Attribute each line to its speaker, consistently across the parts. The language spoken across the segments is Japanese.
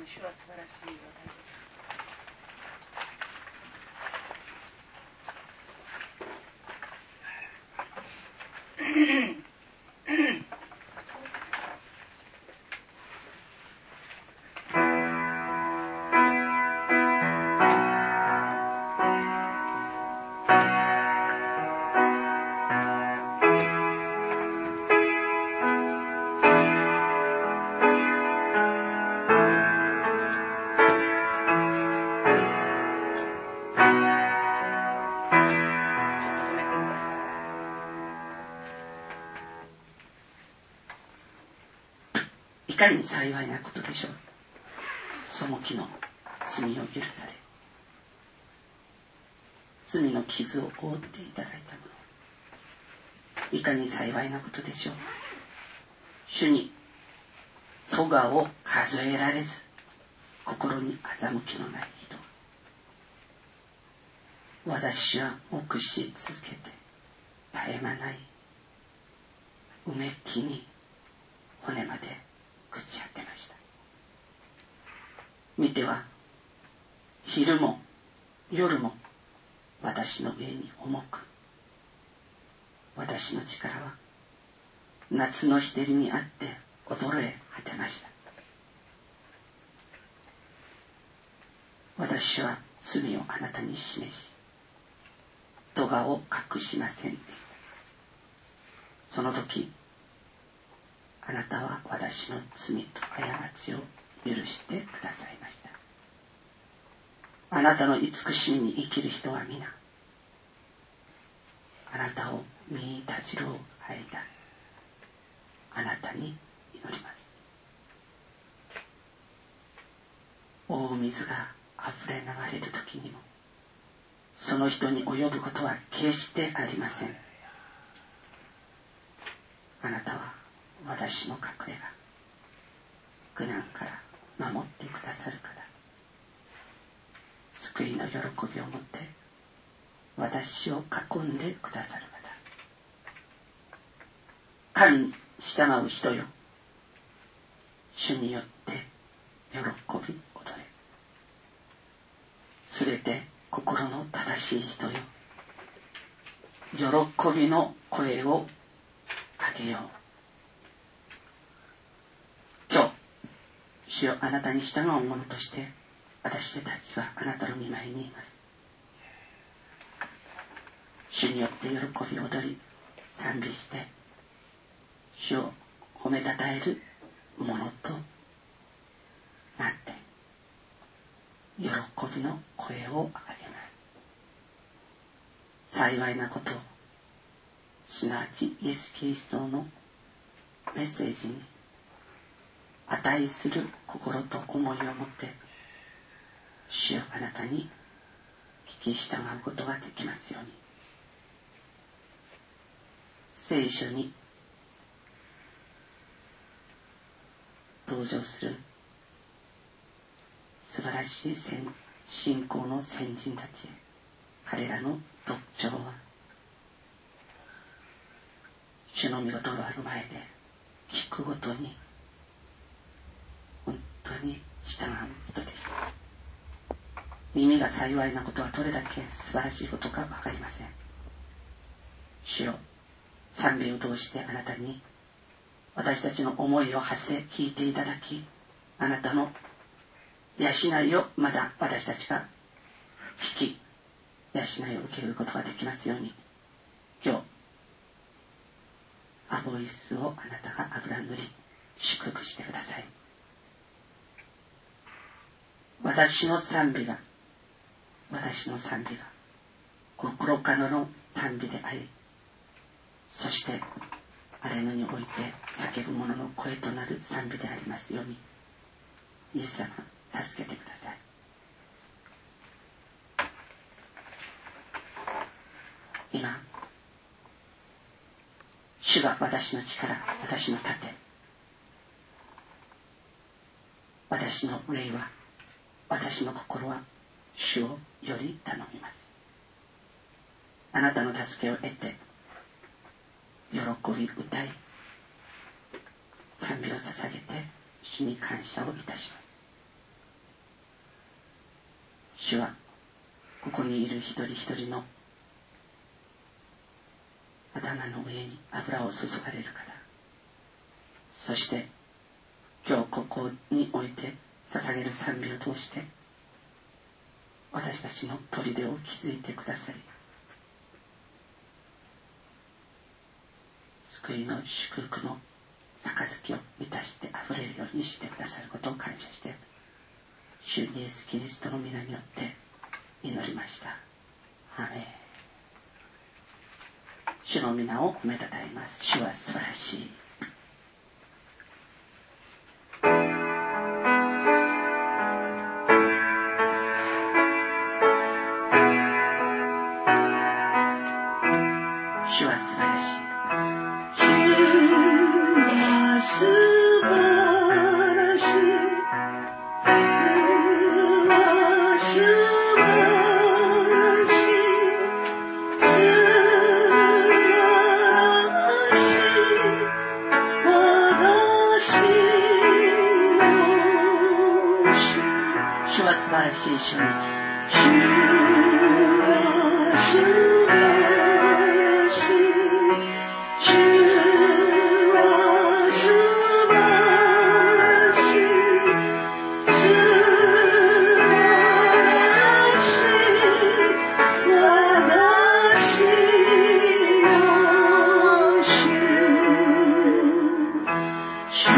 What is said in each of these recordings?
Speaker 1: 主は素晴らしいよ。
Speaker 2: いかに幸いなことでしょう。背きの罪を許され、罪の傷を負っていただいたもの、いかに幸いなことでしょう。主に咎を数えられず心に欺きのない人、私は黙し続けて絶え間ないうめきに骨まで朽ち果てました。見ては昼も夜も私の上に重く、私の力は夏の日照りにあって衰え果てました。私は罪をあなたに示し、咎を隠しませんでした。その時あなたは私の罪と過ちを許してくださいました。あなたの慈しみに生きる人は皆あなたを見たじろう間、あなたに祈ります。大水があふれ流れる時にもその人に及ぶことは決してありません。あなたは私の隠れ家、苦難から守ってくださるから、救いの喜びをもって私を囲んでくださる方、神に従う人よ、主によって喜び踊れ。すべて心の正しい人よ、喜びの声を上げよう。今日主よ、あなたに従う者として私たちはあなたの御前にいます。主によって喜び踊り賛美して主を褒めたたえるものとなって喜びの声を上げます。幸いなことを、すなわちイエス・キリストのメッセージに値する心と思いを持って主よ、あなたに聞き従うことができますように。聖書に登場する素晴らしい信仰の先人たち、彼らの特徴は主の御言葉の前で聞くごとに本当に従う人でした。耳が幸いなことはどれだけ素晴らしいことか分かりません。主よ、賛美を通してあなたに私たちの思いを馳せ聞いていただき、あなたの養いをまだ私たちが聞き、養いを受けることができますように、今日アボイスをあなたが油塗り祝福してください。私の賛美が心からの賛美であり、そして荒れ野において叫ぶ者の声となる賛美でありますように、イエス様助けてください。今主が私の力、私の盾、私の霊は、私の心は主をより頼みます。あなたの助けを得て喜び歌い賛美を捧げて主に感謝をいたします。 主はここにいる一人一人の頭の上に油を注がれるから、そして今日ここにおいて捧げる賛美を通して私たちの砦を築いてくださり、救いの祝福の杯を満たしてあふれるようにしてくださることを感謝して、主イエスキリストの皆によって祈りました。アーメン。主の皆を褒めたたえます。主は素晴らしい。主は素晴らしい。主は素晴らしい。素晴らしい主に、主は素晴らしい。主は素晴らしい。素晴らしい。私の主。主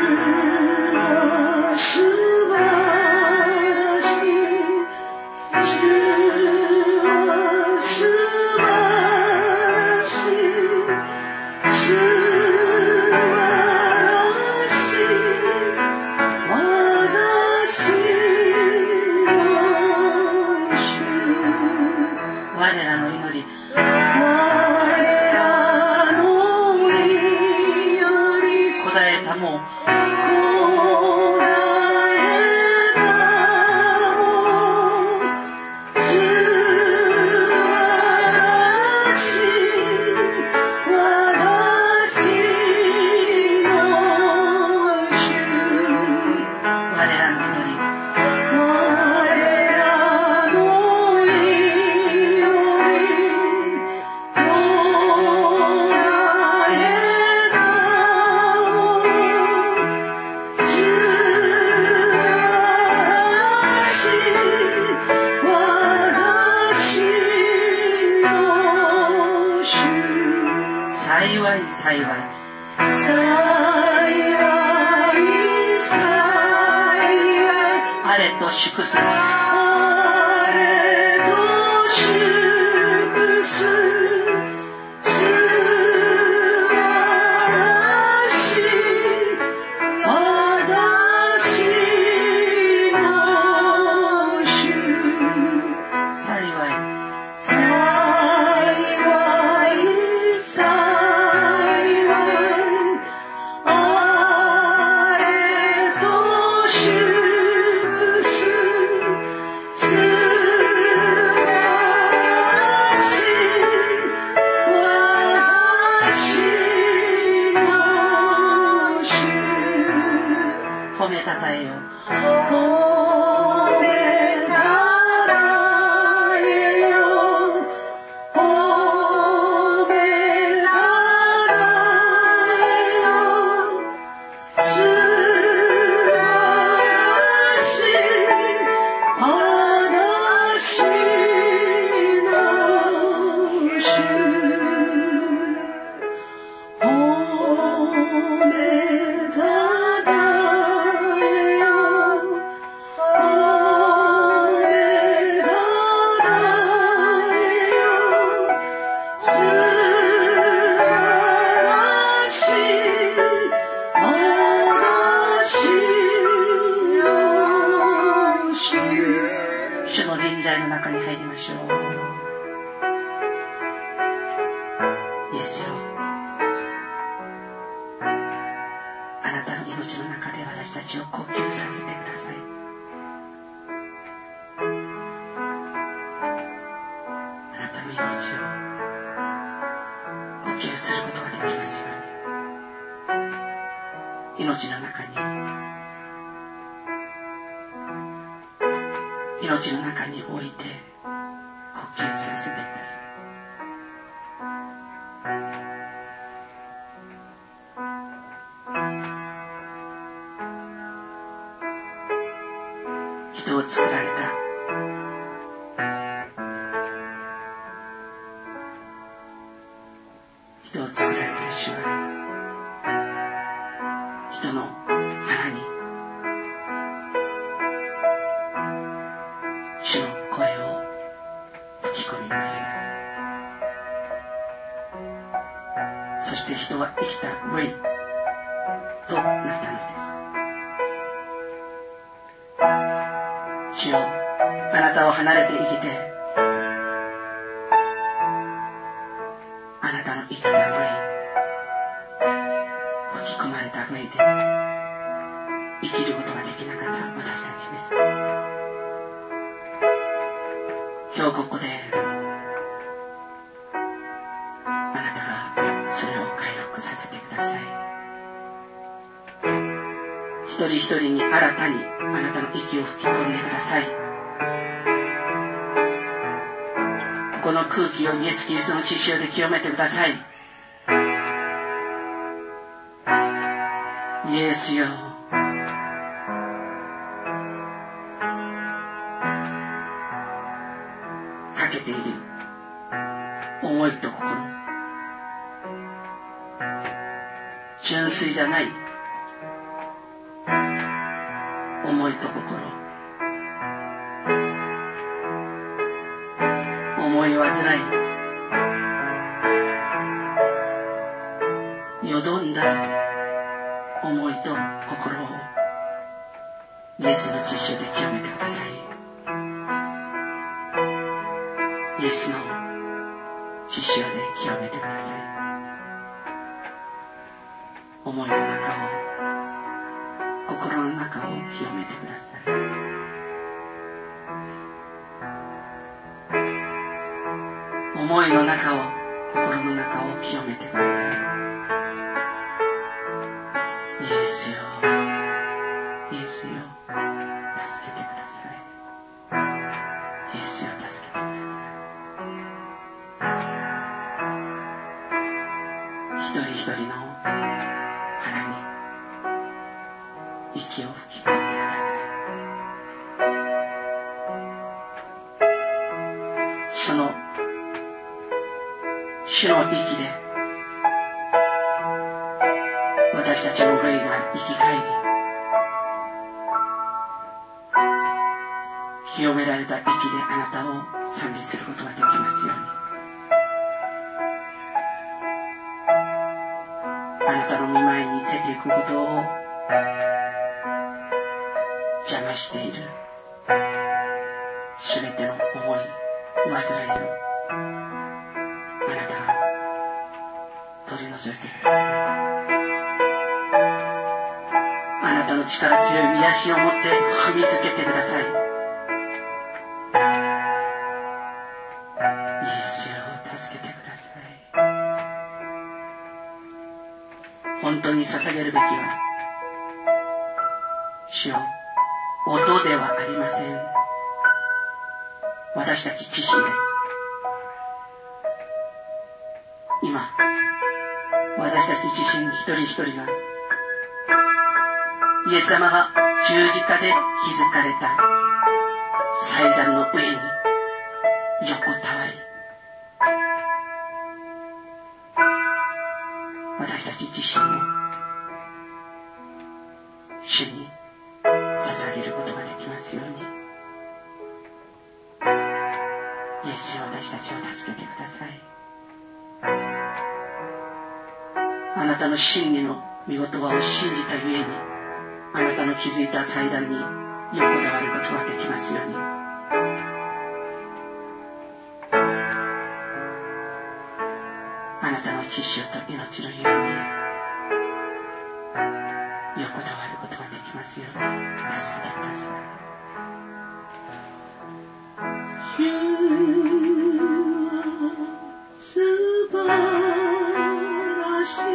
Speaker 2: は素晴らしい。我らの祈り、答えたも祝す。褒めたたえよ。褒めたたえよ。褒めたたえよ。素晴らしい私の主。褒めた主の臨在の中に入りましょう。イエスよ、あなたの命の中で私たちを呼吸させてください。あなたの命を呼吸することができますように。命の中に命の中において呼吸させてください。人を作られた主は人の腹に主の声を吹き込みました。そして人は生きた霊となったのです。主よ、あなたを離れて生きて、あなたの生きた霊、吹き込まれた霊で生きることができなかった私たちです。今日ここであなたがそれを回復させてください。一人一人に新たにあなたの息を吹き込んでください。この空気をイエス・キリストの血潮で清めてください。イエスよ、かけている思いと心、純粋じゃない思いと心、思い煩い、よどんだ思いと心をイエスの血潮で清めてください。イエスの血潮で清めてください。思いの中を、心の中を清めてください。思いの中を、心の中を清めてください。イエスよ、イエスよ、助けてください。イエスよ、助けてください。一人一人の腹に息を吹き込んでください。その主の息で私たちの霊が生き返り、清められた息であなたを賛美することができますように。あなたの御前に出ていくことを邪魔しているすべての思い、煩いをあなたが取り除いてください。あなたの力強い御足を持って踏みつけてください。イエスよ、助けてください。本当に捧げるべきは主よ、音ではありません。私たち自身です。今私たち自身一人一人がイエス様が十字架で築かれた祭壇の上に横たわり、私たち自身を主に捧げることができますように。イエスよ、私たちを助けてください。あなたの真理の御言葉を信じたゆえに、あなたの築いた祭壇に横たわることができますように。あなたの血潮と命のゆえに横たわることができますように助けてください。主は素晴らしい。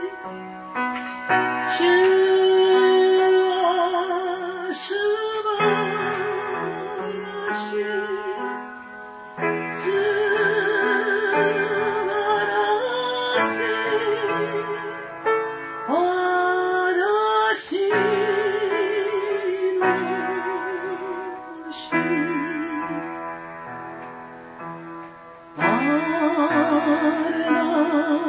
Speaker 2: 主は素晴ら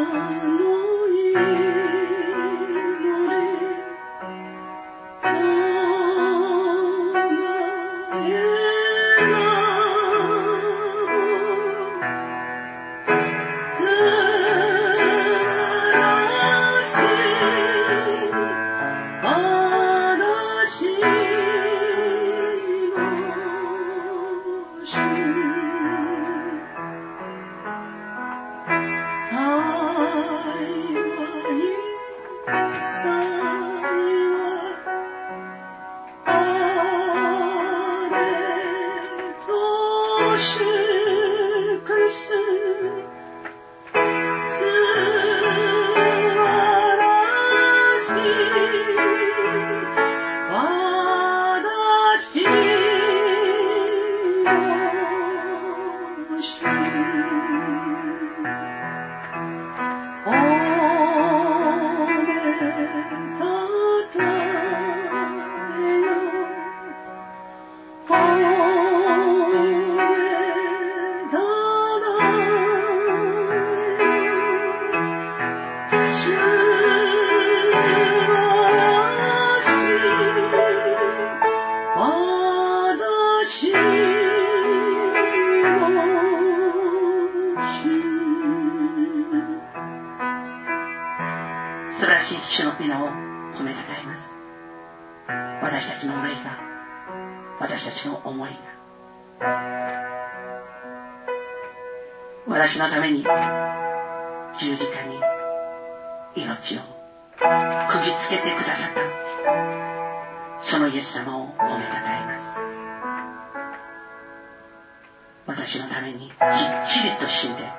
Speaker 2: 素晴らしい主の皆を褒めたたえます。私たちの憂いが、私たちの思いが、私のために十字架に命を釘付けてくださったそのイエス様を褒めたたえます。私のためにきっちりと死んで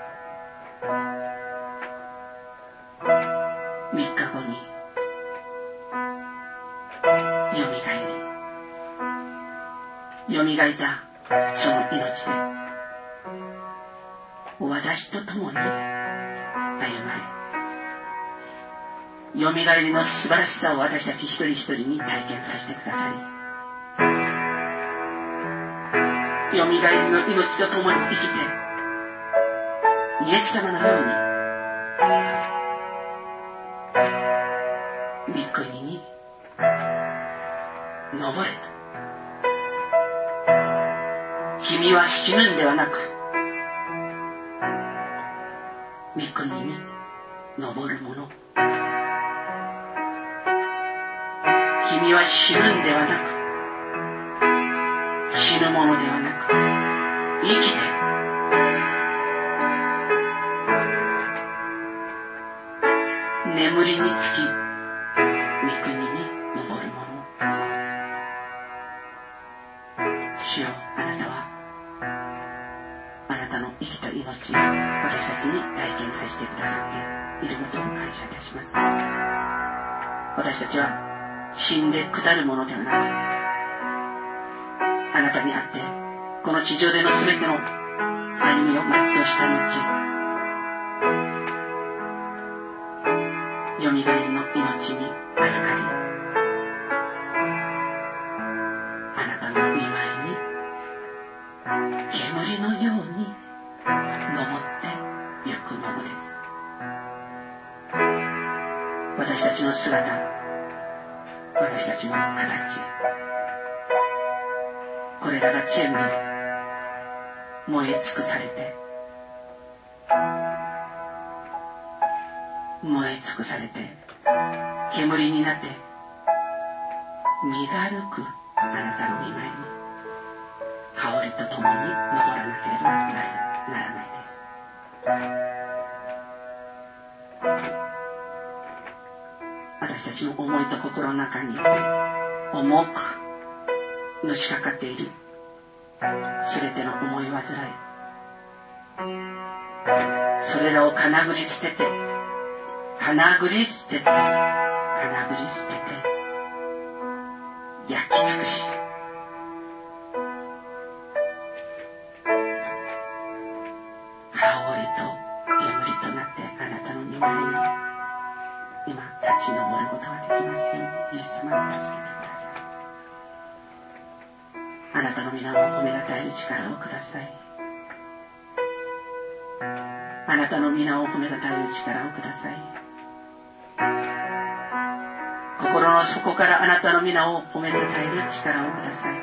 Speaker 2: 3日後によみがえったその命で私と共に歩まれ、よみがえりの素晴らしさを私たち一人一人に体験させてくださり、よみがえりの命と共に生きてイエス様のように御国に登れと。君は死ぬんではなく御国に登る者、君は死ぬんではなく死ぬものではなく生きて眠りにつき御国に登る者。主よ、あなたはあなたの生きた命を私たちに体験させてくださっていることを感謝いたします。私たちは死んで下るものではなく、あなたにあってこの地上でのすべての歩みを全うした後、よみがえりの命に預かり、あなたの御前に煙のように登ってゆくものです。私たちの姿、私たちの形、これらが全部燃え尽くされて、燃え尽くされて煙になって身軽くあなたの御前に香りとともに登らなければならないです。私たちの思いと心の中に重くのしかかっているすべての思い煩い、それらをかなぐり捨てて焼き尽くし、香りと煙となってあなたの御前に今立ち上ることができますように、イエス様に助けてください。あなたの皆を褒めたたえる力をください。 あなたの皆を褒めたたえる力をください。心の底からあなたの皆を褒めたたえる力をください。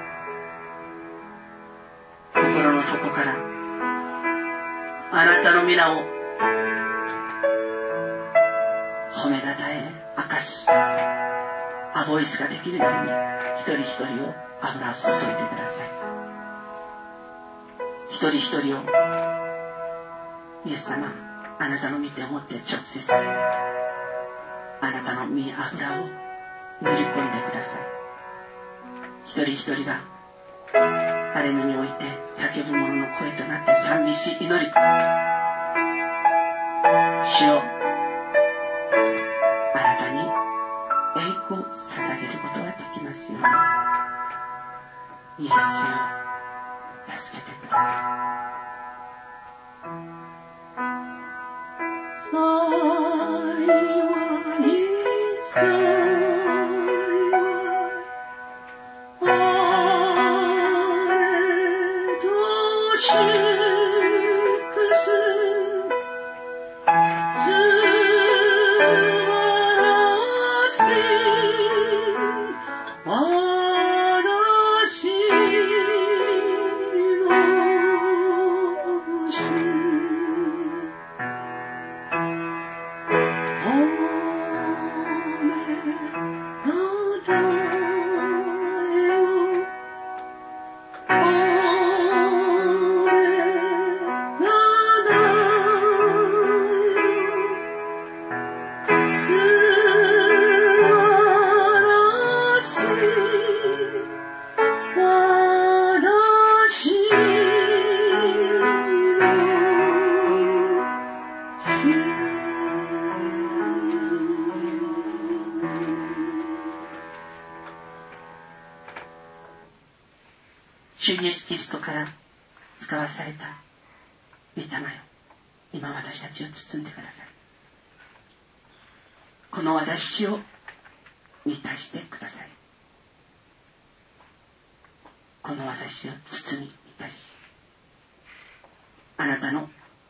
Speaker 2: 心の底からあなたの皆を褒めたたえ明かしアボイスができるように一人一人を油を注いでください。一人一人をイエス様、あなたの御手を持って直接あなたの御油を塗り込んでください。一人一人がアレナにおいて叫ぶ者の声となって賛美し祈り、主よ、あなたに栄光を捧げることができますように。イエスよ、助けてください。幸い幸い、あれとし主イエスキリストから使わされた御霊よ、今私たちを包んでください。この私を満たしてください。この私を包み満たし、あなたの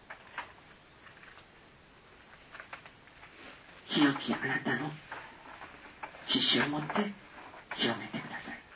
Speaker 2: 清きあなたの血潮をもって清めてください。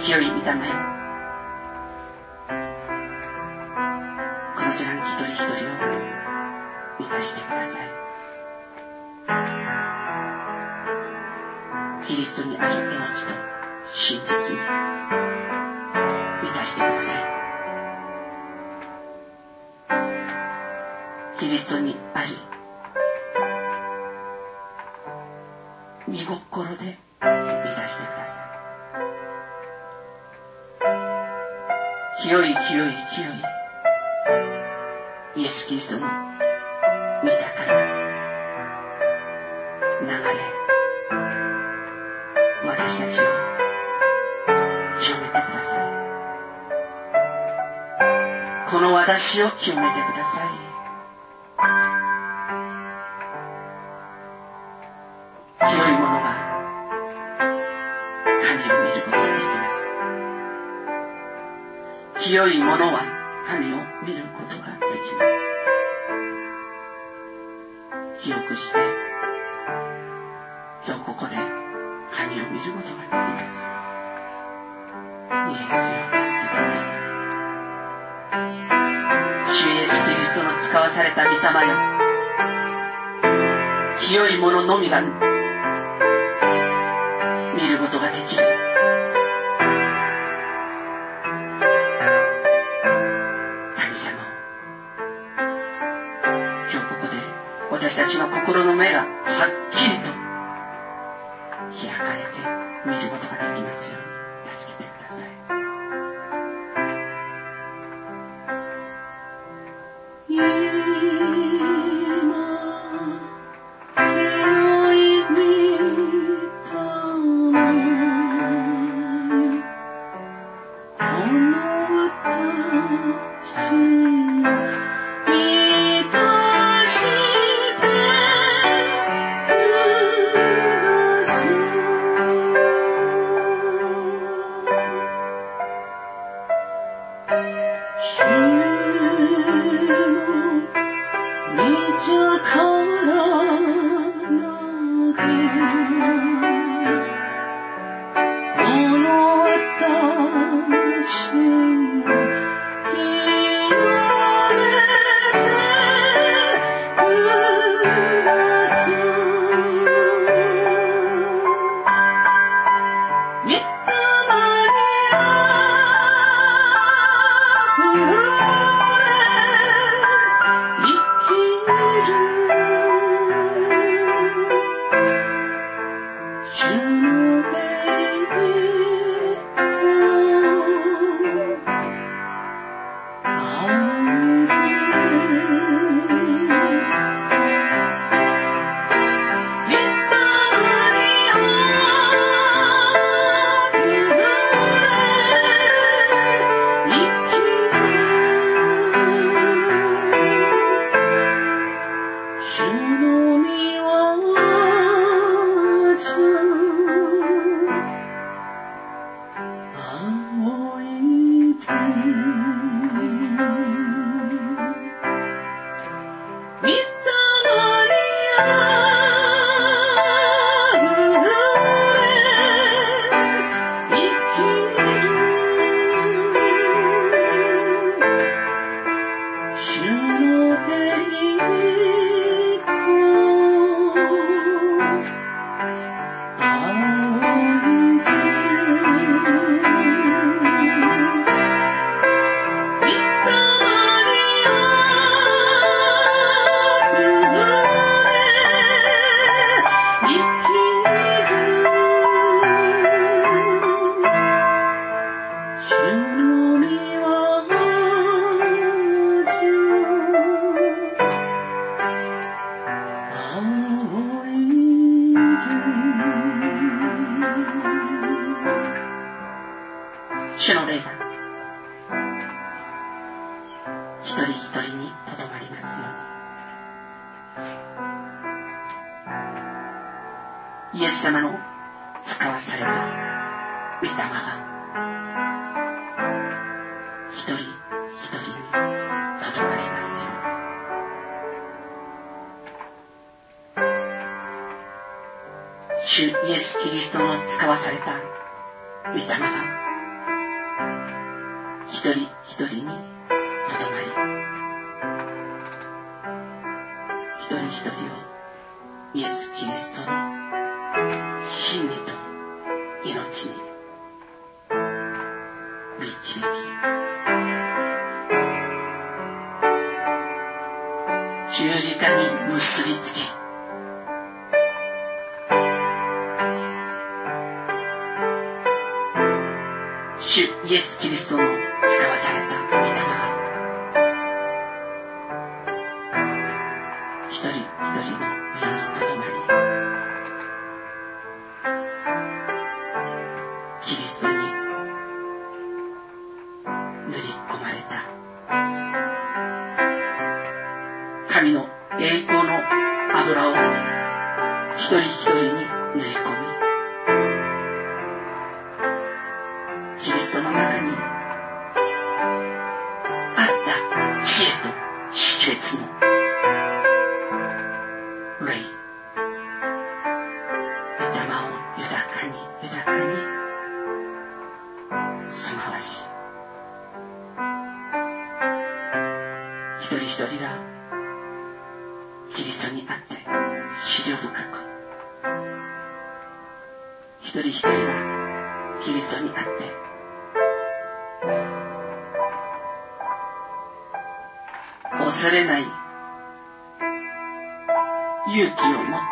Speaker 2: 清い御霊よ、この時間一人一人を満たしてください。キリストにある命と真実に満たしてください。キリストにある御心で満たしてください。清い清い清いイエス・キリストの御座から流れ、私たちを清めてください。この私を清めてください。清いものが神を見ることができます。清いものは神を見ることができます。清くして今日ここで神を見ることができます。イエスを助けてください。主イエスキリストの使わされた御霊よ、清いもののみが見ることができる。神様、今日ここで私たちの心の目がはっきりと開かれて見ることができますように助けてください。主の霊が一人一人にとどまりますように。イエス様の使わされた御霊が一人一人にとどまりますように。主イエスキリストの使わされた御霊が一人をイエス・キリストの真理と命に導き、十字架に結びつけ、主イエス・キリストの使わされた御霊が一人一人の上にとどまり、キリストに塗り込まれた神の栄光の油を一人一人に塗り込み、キリストの中にあった知恵と識別の霊、御霊を豊かに豊かに住まわし、一人一人がキリストにあって思慮深く、一人一人がキリストにあって恐れない勇気を持って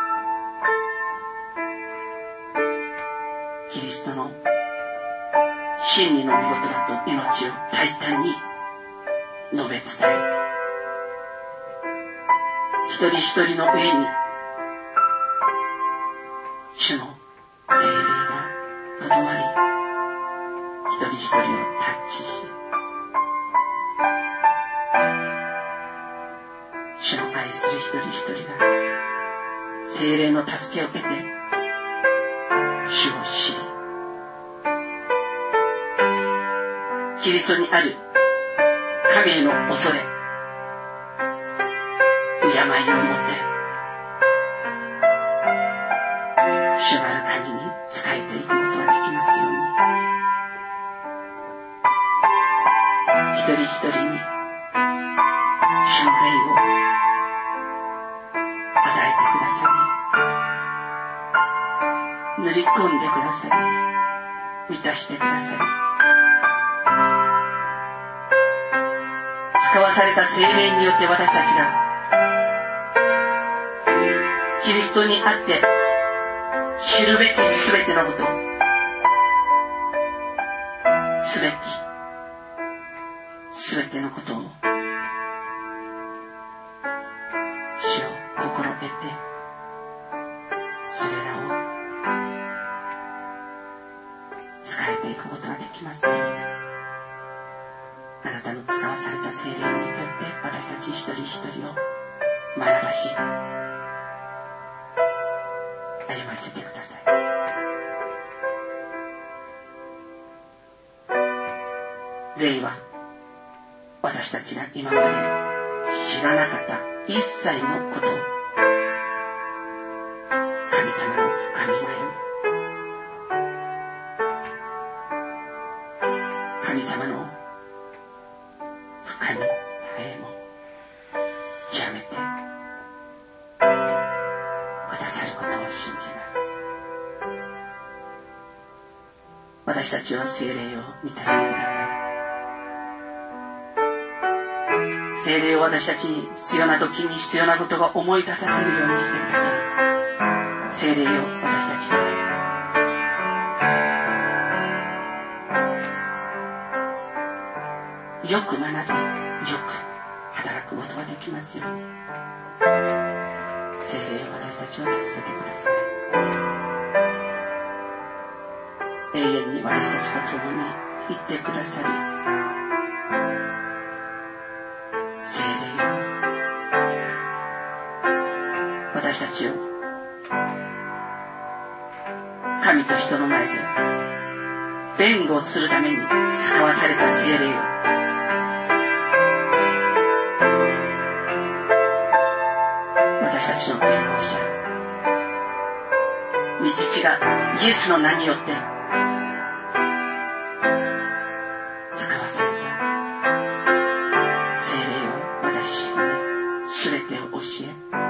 Speaker 2: キリストの真理の御言葉と命を大胆に述べ伝え、一人一人の上に主の聖霊がとどまり、一人一人をタッチし、主の愛する一人一人が聖霊の助けを得て主を知り、キリストにある神への恐れ、敬いを持って主なる神に仕えていくことができますように、一人一人に主の霊を与えてくださり、塗り込んでくださり、満たしてくださり、使わされた聖霊によって私たちがキリストにあって知るべきすべてのこと、すべきすべてのことを主を心得て、それらを使えていくことができますように、あなたの使わされた聖霊によって私たち一人一人を学ばし歩ませてください。霊は私たちが今まで知らなかった一切のことを神様の神前に、神様の深みさえも極めてくださることを信じます。私たちを聖霊を満たしてください。聖霊を私たちに必要な時に必要なことが思い出させるようにしてください。聖霊を私たちがよく学び、よく働くことができますように、聖霊を私たちを助けてください。永遠に私たちと共にいってくださり、聖霊を私たちを神と人の前で弁護するために使わされた聖霊を私たちの弁護者、御父がイエスの名によって使わされた聖霊を私に全てを教え、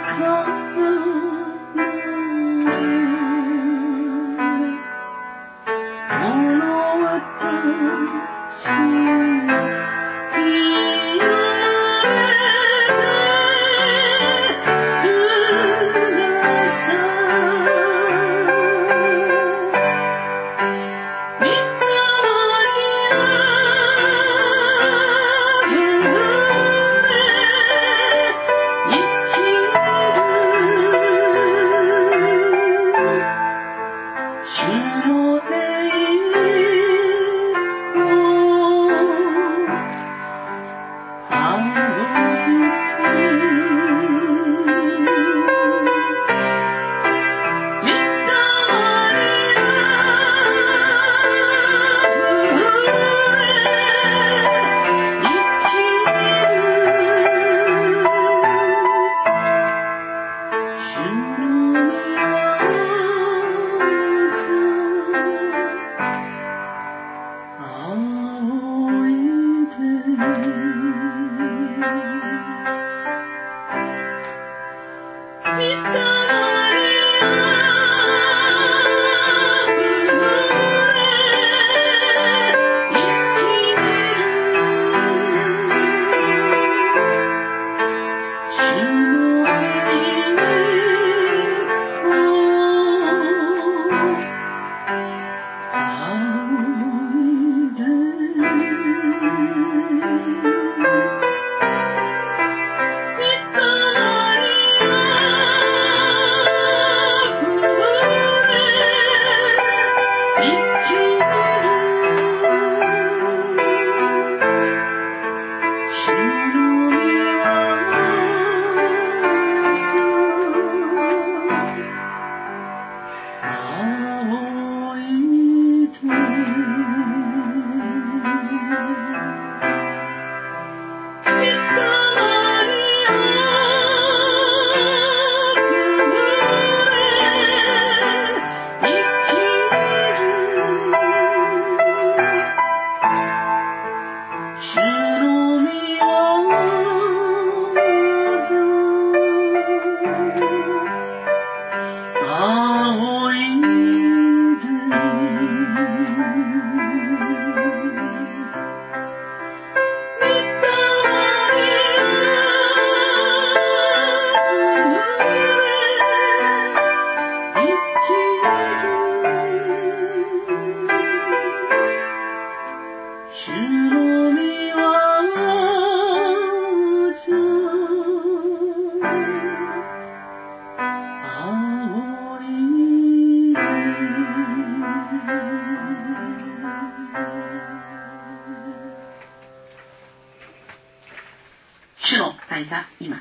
Speaker 2: 主の愛が今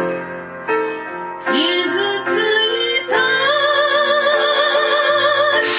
Speaker 2: 傷ついた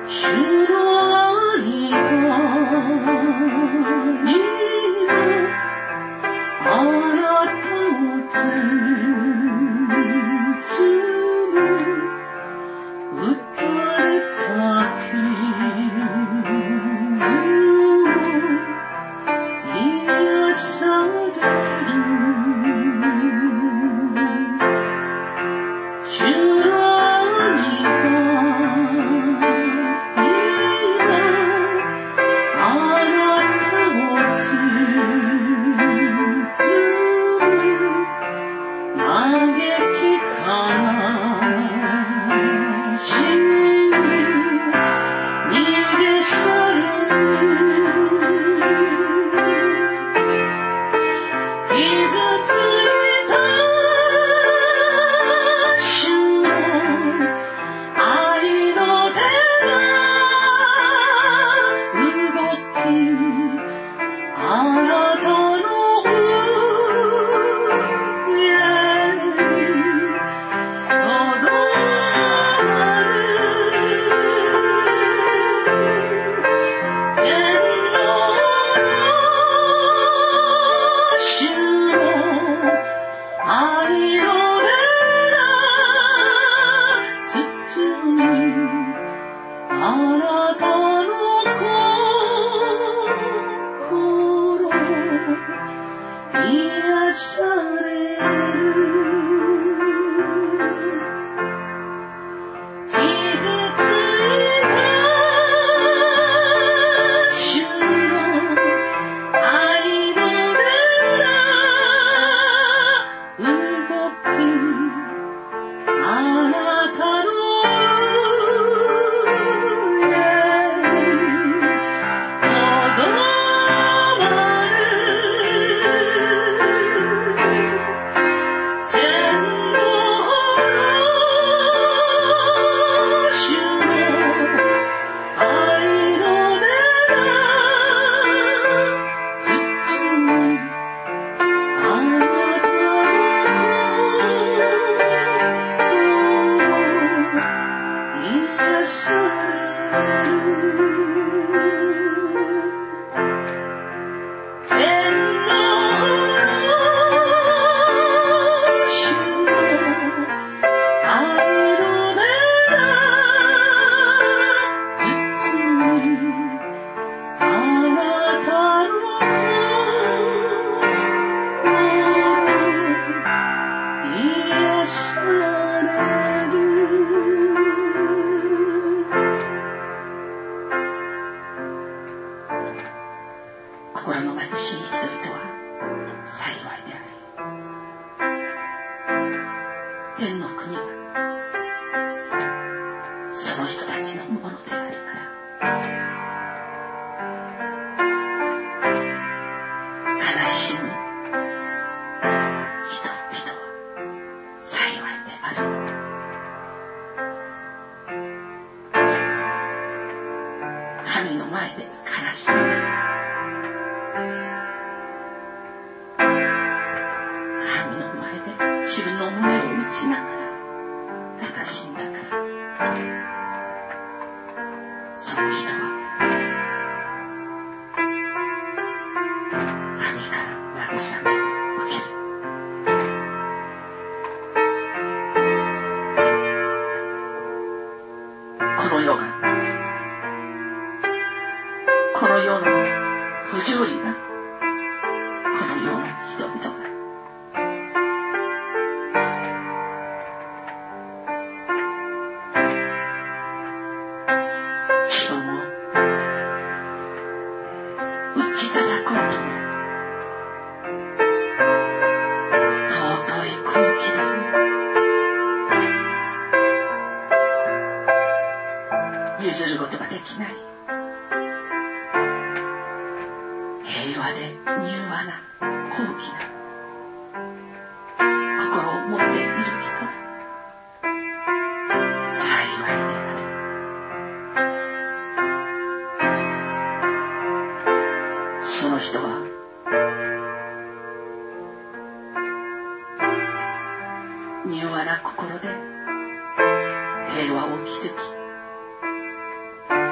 Speaker 2: 柔和な心で平和を築き、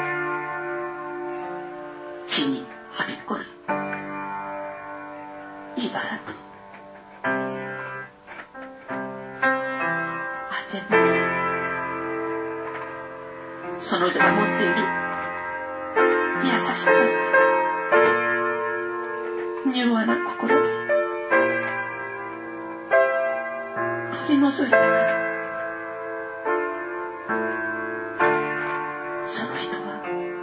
Speaker 2: その人が持っている優しさ、柔和な心で取り除いたから、その人は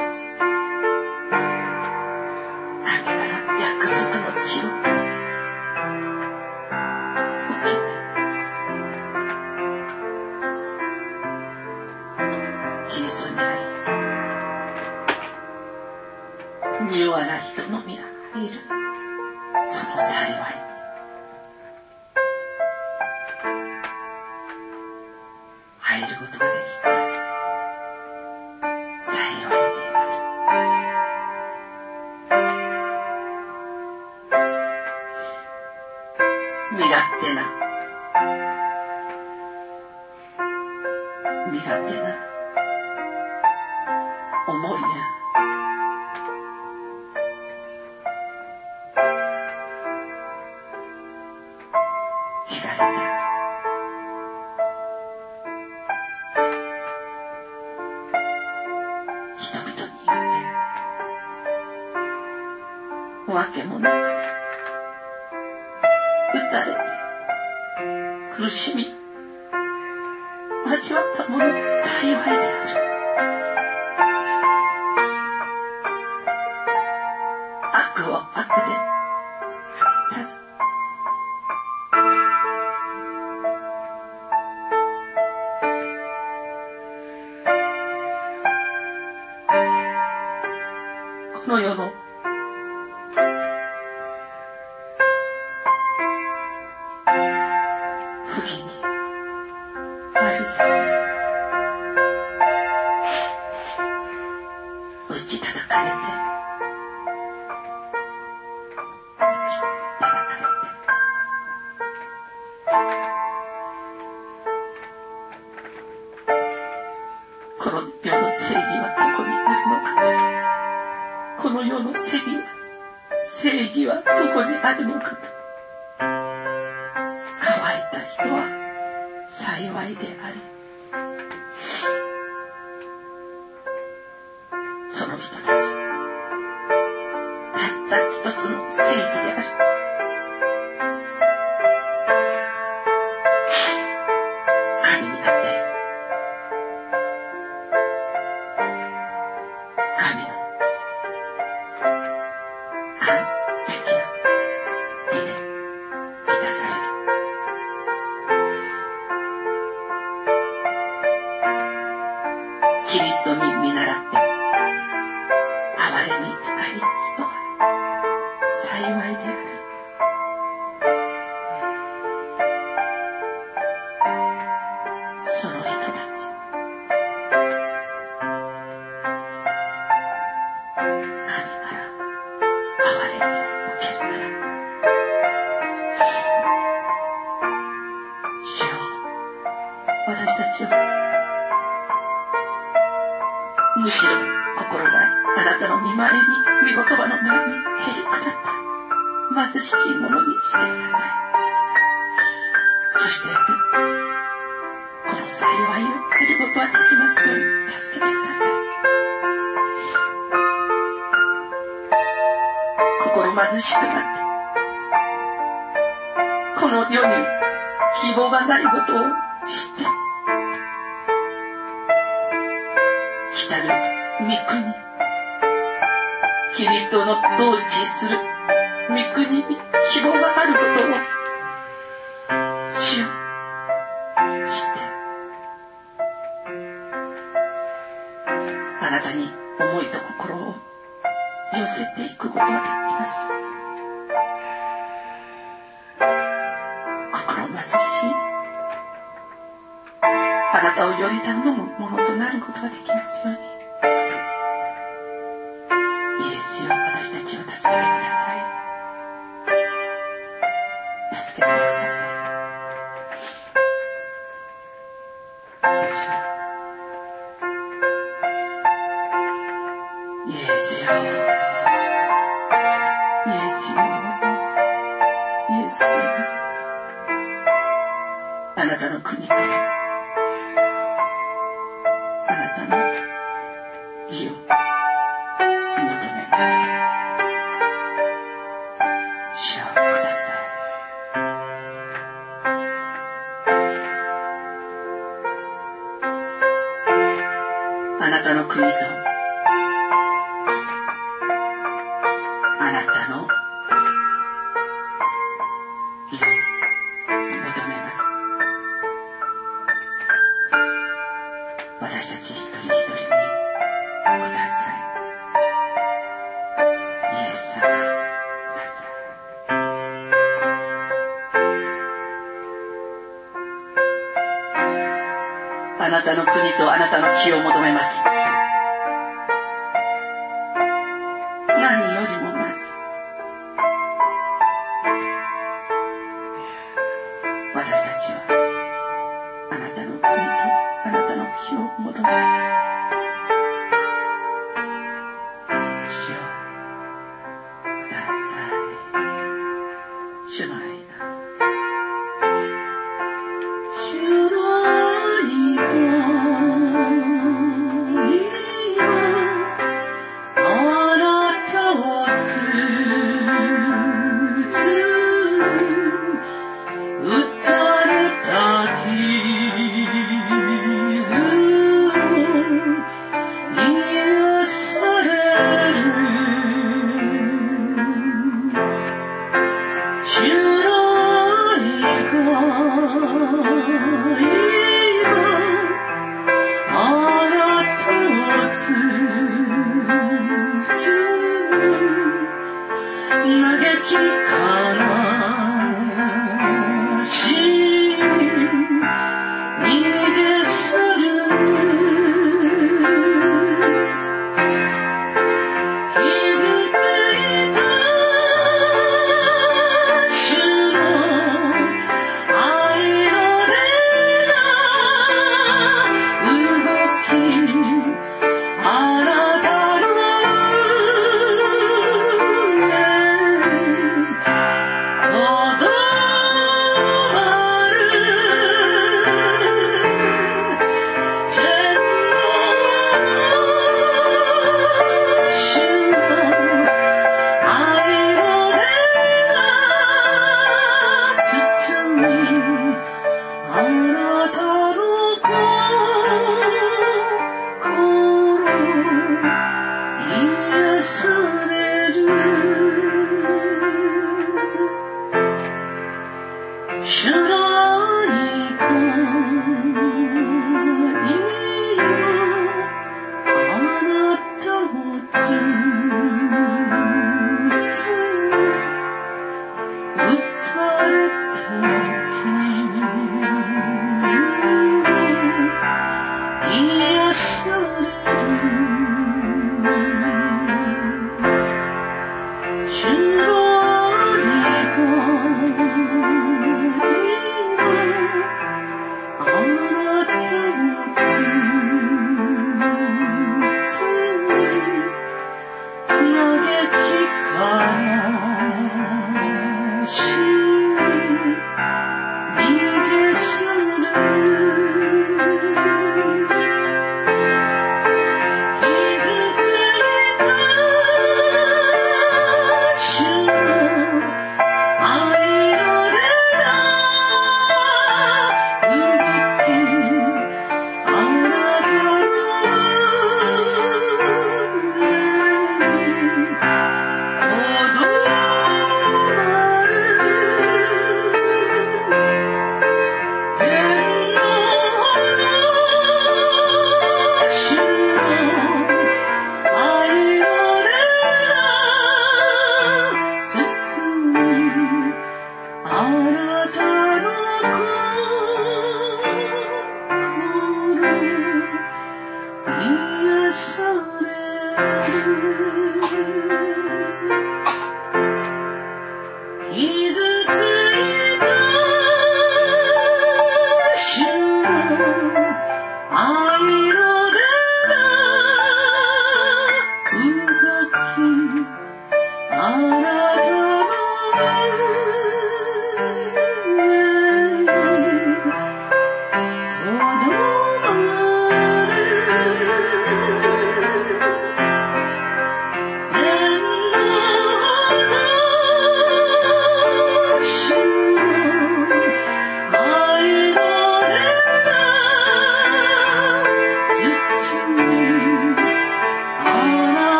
Speaker 2: 神から約束の地を受けて、キリストにあり柔和な人のみが入る、その幸いに入ることができるから幸いである。身勝手な思いや汚れた人々によってわけもなく打たれて苦しみ味わったもの幸いである。悪を悪で返さず、この世の不義に悪さに打ち叩かれて、この世の正義はどこにあるのか、この世の正義はどこにあるのかと、乾いた人は幸いである。その人たち、たった一つの正義である。神にあって、神の完璧な義で満たされる。キリストに見習って憐れみ深い人は幸いである。その人たち、神から憐れみを受けるから。主よ、私たちはむしろ心があなたの御前に、御言葉の前にへりくだった貧しいものにしてください。そしてこの幸いを得ることはできますように助けてください。心貧しくなってこの世に希望がないことを知って、来たる御国、キリストの統治する御国に希望があることを主よ知って、あなたに思いと心を寄せていくことができますように。心貧しいあなたをより頼むものとなることができますように。イエスよ、私たちを助けてください。助けてください。イエスよ、イエスよ、イエスよ、あなたの国とあなたのあなたの国とあなたの義を求めます。私たち一人一人にください。イエス様ください。あなたの国とあなたの義を求めます。何よりもまず私たちはあなたの国とあなたの義を求めます。主よください。主の愛が主の愛
Speaker 1: 「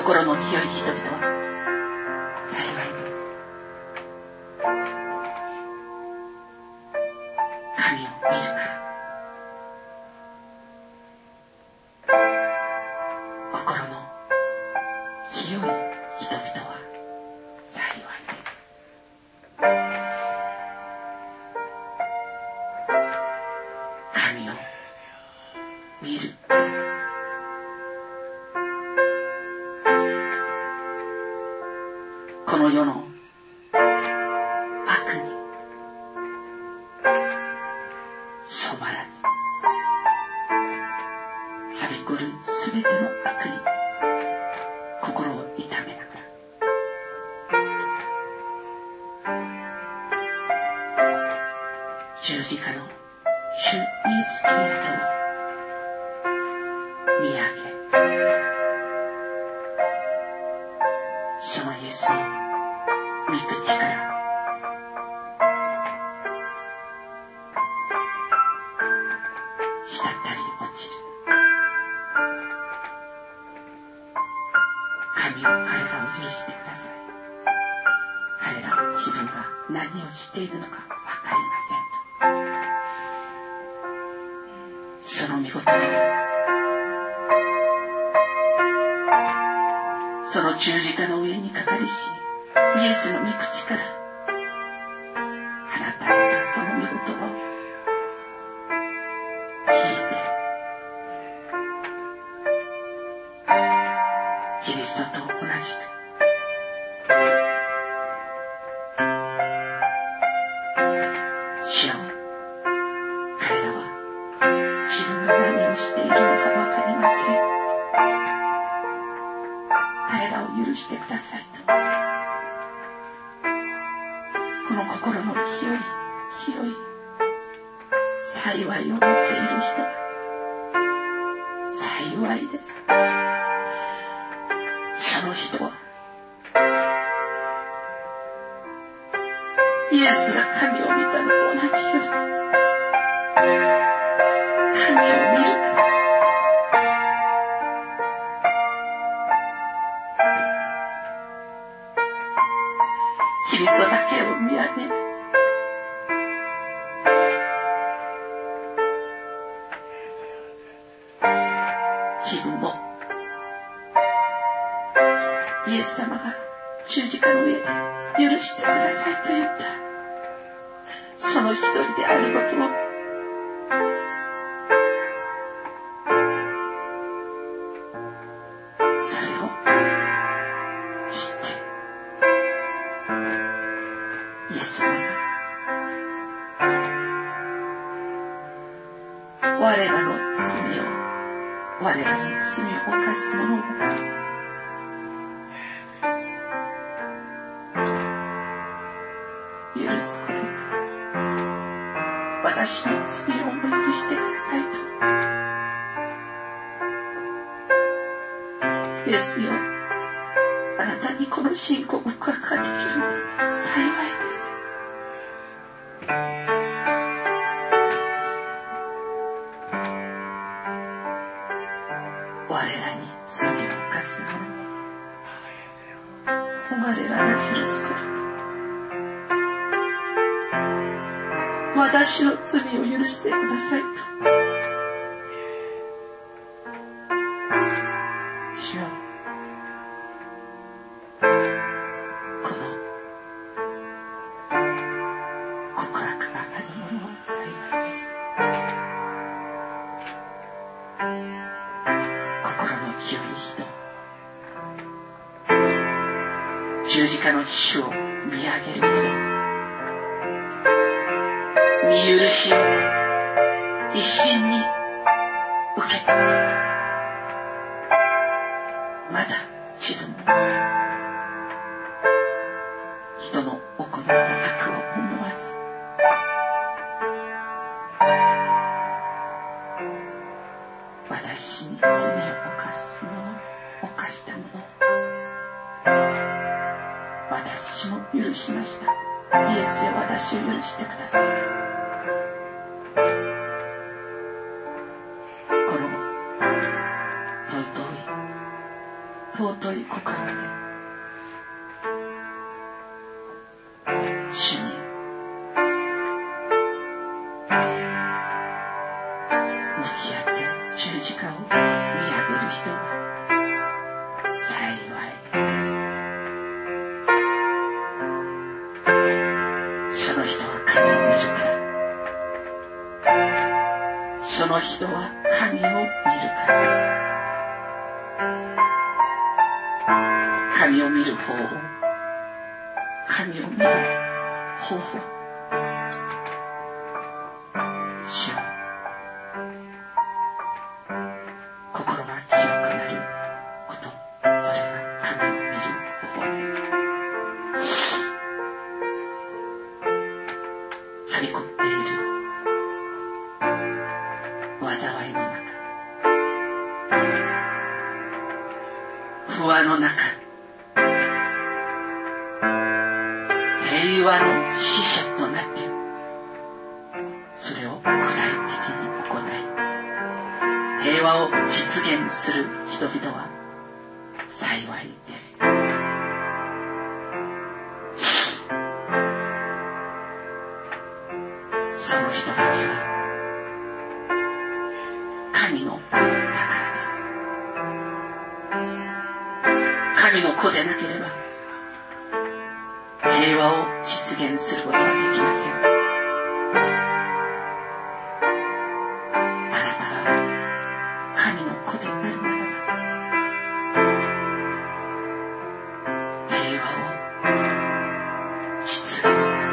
Speaker 2: 心の清い人々は幸いです。神を見るから。心の清い人々は幸いです。神を見るから。この世の悪に染まらず、はびこるすべての悪に心を痛めながら、十字架の主イエス・キリストを見上げ、そのイエスを御口から滴り落ちる。神を彼らを許してください。彼らは自分が何をしているのか分かりませんと。その御言葉をその十字架の上にかかりしイエスの御口から放たれたその御言葉を聞いて、キリストと同じく主よ、彼らは自分が何をしているのか分かりません。彼らを許してくださいと、この心の清い幸いを持っている人は幸いです。その人はイエスが神を見たのと同じように神を見るから。キリストだけを見上げ、自分をイエス様が十字架の上で許してくださいと言ったその一人であることをそれを知ってイエス様が我らの罪を犯す者を許すことか、私の罪をも許してくださいと。イエスよ、あなたにこの信仰告白ができるので幸いです。我らに罪を犯す者を我らが許すことか、私の罪を許してくださいと。主よ、この告白がある者は幸いです。心の清い人、十字架の主を見上げる人、見許しを一心に受け止め、まだ自分も人の行った悪を思わず、私に罪を犯した者を私も許しました。イエスよ、私を許してください。尊尊い心で主に向き合って十字架を見上げる人が幸いです。その人は神を見るから、その人は神を見るから、神を見る方法、神を見る方法、主よ、心が清くなること、それが神を見る方法です。はびこっている災いの中、不安の中、平和の使者となってそれを具体的に行い平和を実現する人々は幸いです。その人たちは神の子だからです。神の子でなければ平和を実現することはできません。あなたが神の子でなるならば平和を実現するのです。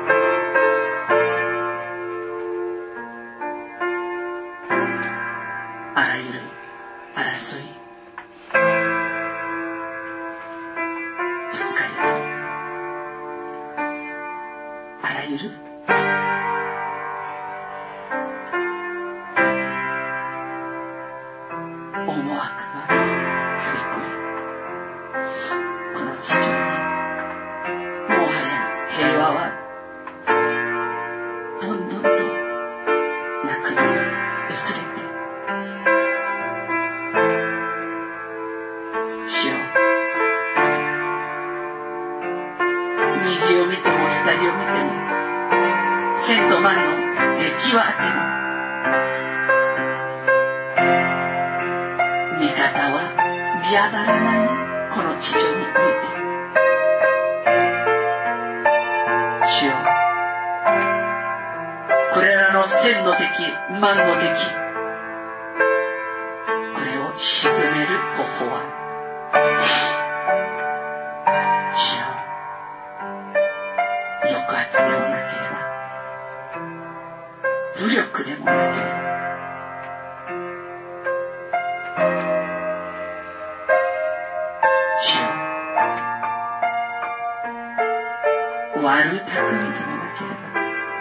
Speaker 2: あらゆる争い、ぶつかり合い、あらゆる思惑がはびこり、この地上にもはや平和はどんどんとなくなり薄れて、主よ、右を見ても左を見ても千と万の敵はあっても味方は見当たらないこの地上において、主よ、これらの千の敵万の敵、これを鎮める方法は主よ、抑圧でもなければ武力でもなければ主よ、悪巧みでもなければ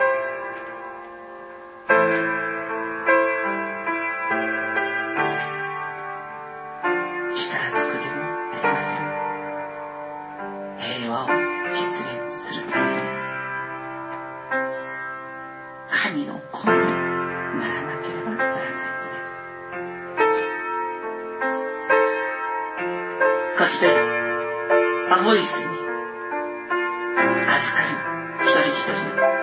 Speaker 2: 力ずくでもありません。平和を実現するために神の子にならなければならないのです。ゴスペルアボイスに預かる一人一人の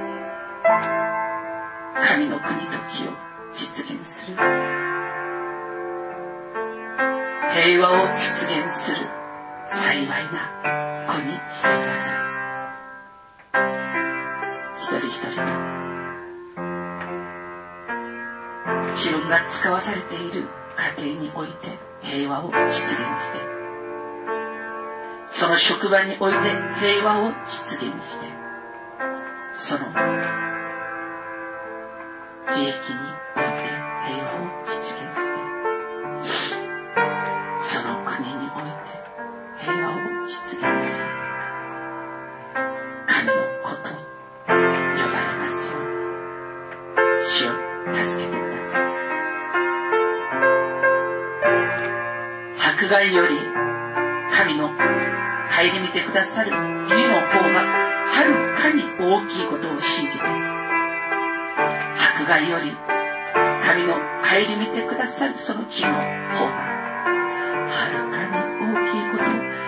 Speaker 2: 神の国と義を実現する、平和を実現する幸いな子にしてください。一人一人の自分が使わされている家庭において平和を実現して、その職場において平和を実現して、その利益において平和を実現して、その国において平和を実現し、神の子と呼ばれますように主を助けてください。迫害より神の顧みてくださる義の方がはるかに大きいことを信じて、迫害より神の顧みてくださるその義の方がはるかに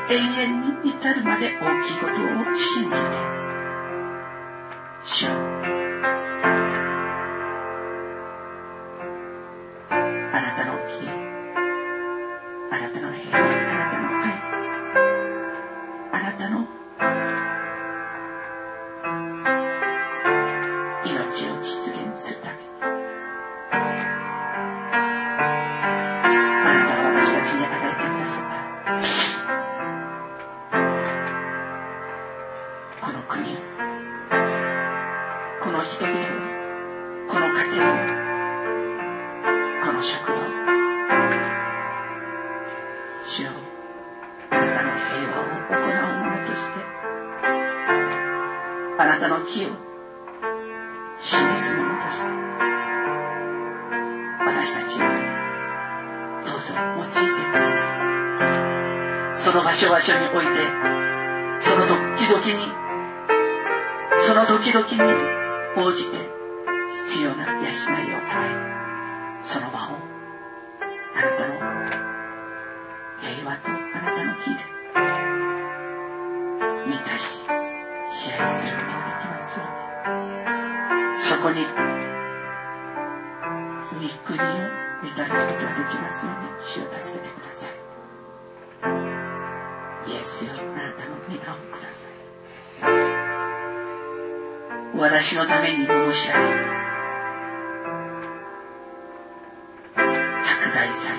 Speaker 2: 永遠に至るまで大きいことを信じて、主よ、あなたの義、あなたの平和、あなたの愛、あなたの命を実現するために、あなたが私たちに与えてくださったこの国を、この人々を、この家庭を、この職場を、主よ、あなたの平和を行うものとして、あなたの義を示すものとして、私たちをどうぞ用いてください。その場所場所において、その時々に、その時々に応じて必要な養いを与え、その場をあなたの平和とあなたの義で満たし支配することができますように、そこに御国を満たすことができますように、主を助けてください。イエスよ、あなたの皆をください。私のために罵られ、迫害さ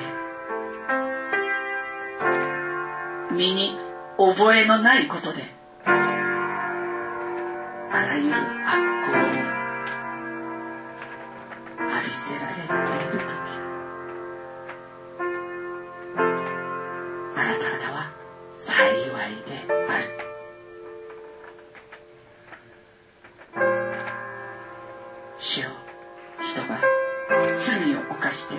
Speaker 2: れ、身に覚えのないことであらゆる悪行を浴びせられているとき、あなた方は幸いである。主よ、人が罪を犯して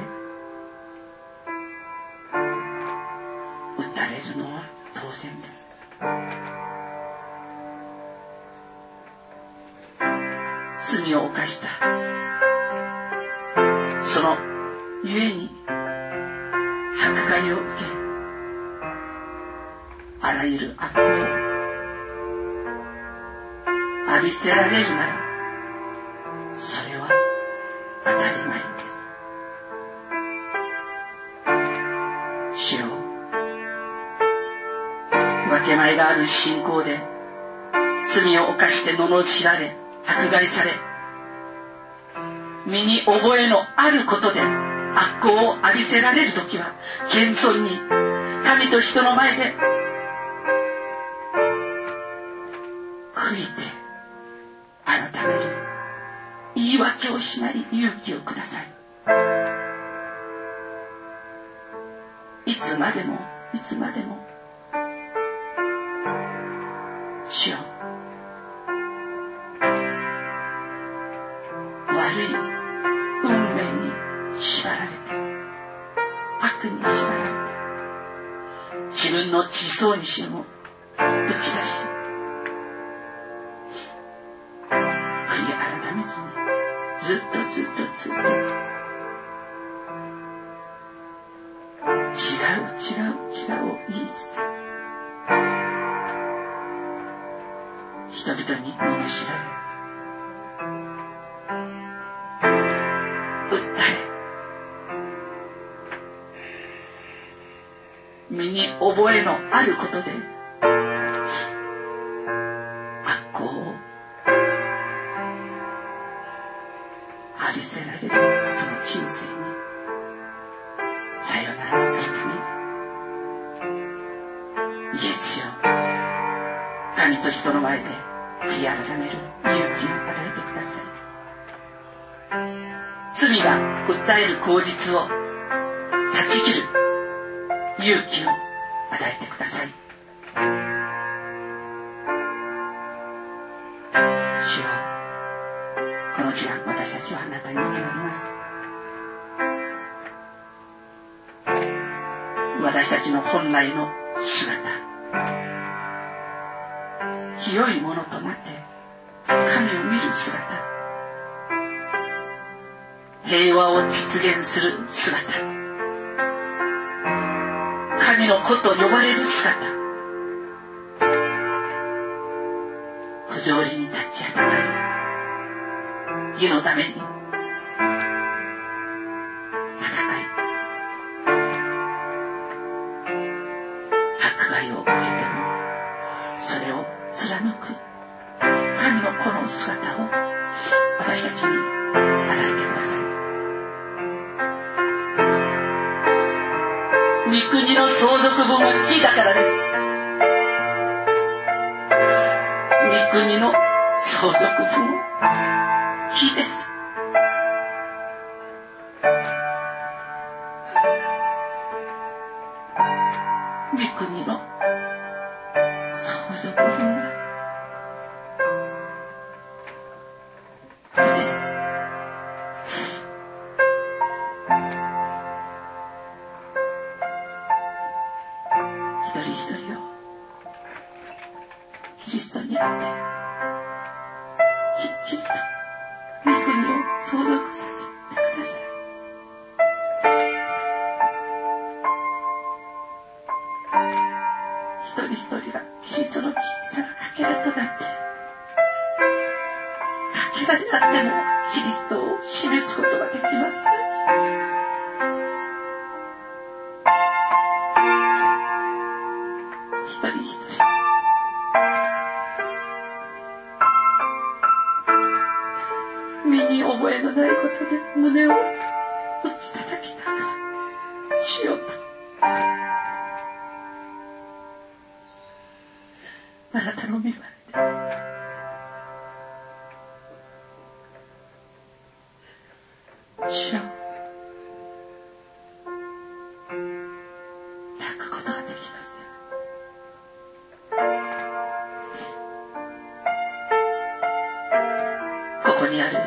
Speaker 2: 打たれるのは当然です。罪を犯したそのゆえに迫害を受け、あらゆる悪行を浴びせられるなら、それは当たり前です。主よ、分け前がある信仰で罪を犯して罵られ、迫害され、身に覚えのあることで悪行を浴びせられるときは、謙遜に神と人の前で悔いて改める言い訳をしない勇気をください。いつまでもいつまでも主よ、悪い運命に縛られて、悪に縛られて、自分の自相にしも打ち出し、悔い改めずにずっと違うを言いつつ、人々に罵られ、訴え、身に覚えのあることで悪行を浴びせられるその人生にさよならするために、イエスよ、神と人の前で悔い改める勇気を与えてください。罪が訴える口実を断ち切る勇気を与えてください。主よ、この時間私たちはあなたに祈ります。私たちの本来の姿、清いものとなって神を見る姿、平和を実現する姿、神の子と呼ばれる姿、 不条理に立ちはだかり、義のために戦い、迫害を受けてもそれを貫く神の子の姿を私たちに与えてください。御国の相続分が義だからです。御国の相続分は義です。御国の相続分は義です。一人一人をキリストにあってきっちりと御国を相続させてください。一人一人がキリストの小さなかけらとなって、かけらであってもキリストを示すことができますように。一人一人身に覚えのないことで胸を打ち叩きながら、主よとあなたの御前で主よ泣くことができません。ここにある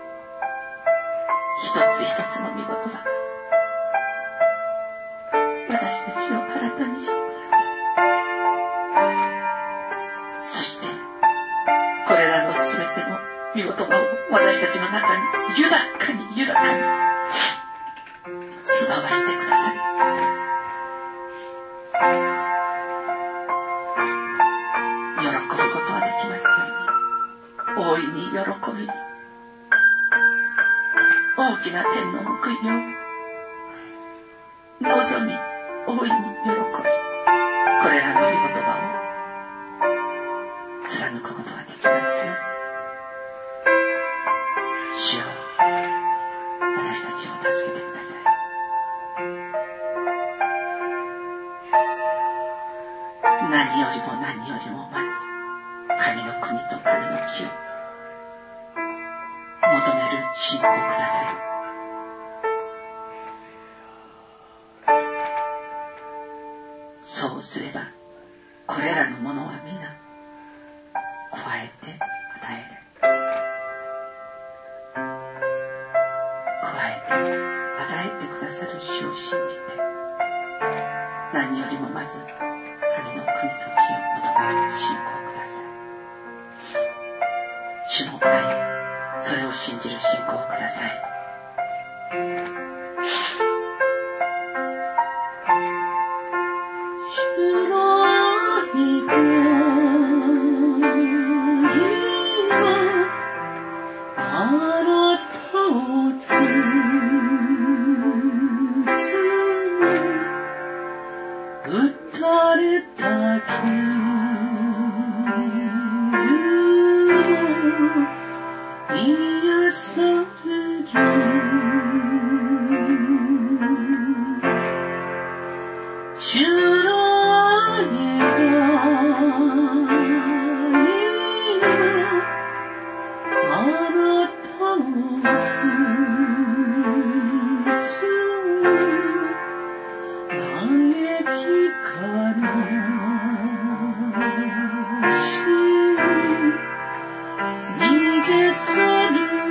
Speaker 2: 一つ一つの御言葉が私たちを新たにしてください。そしてこれらのすべての御言葉を私たちの中に豊かに住まわしてください。喜ぶことができますように、大いに喜び、大きな天の報いを望み、大いに喜び、これらの御言葉を貫くことができますように。主よ、私たちを助けてください。何よりもまず神の国と神の義を求める信仰をください。そうすればこれらのものは皆加えて与えてくださる主を信じて、何よりもまず神の国と義を求める信仰をください。主の愛、それを信じる信仰をください。主の愛が今あなたを包む、打たれた傷を癒される。主の愛が今あなたを包む、嘆き悲しみ逃げ去る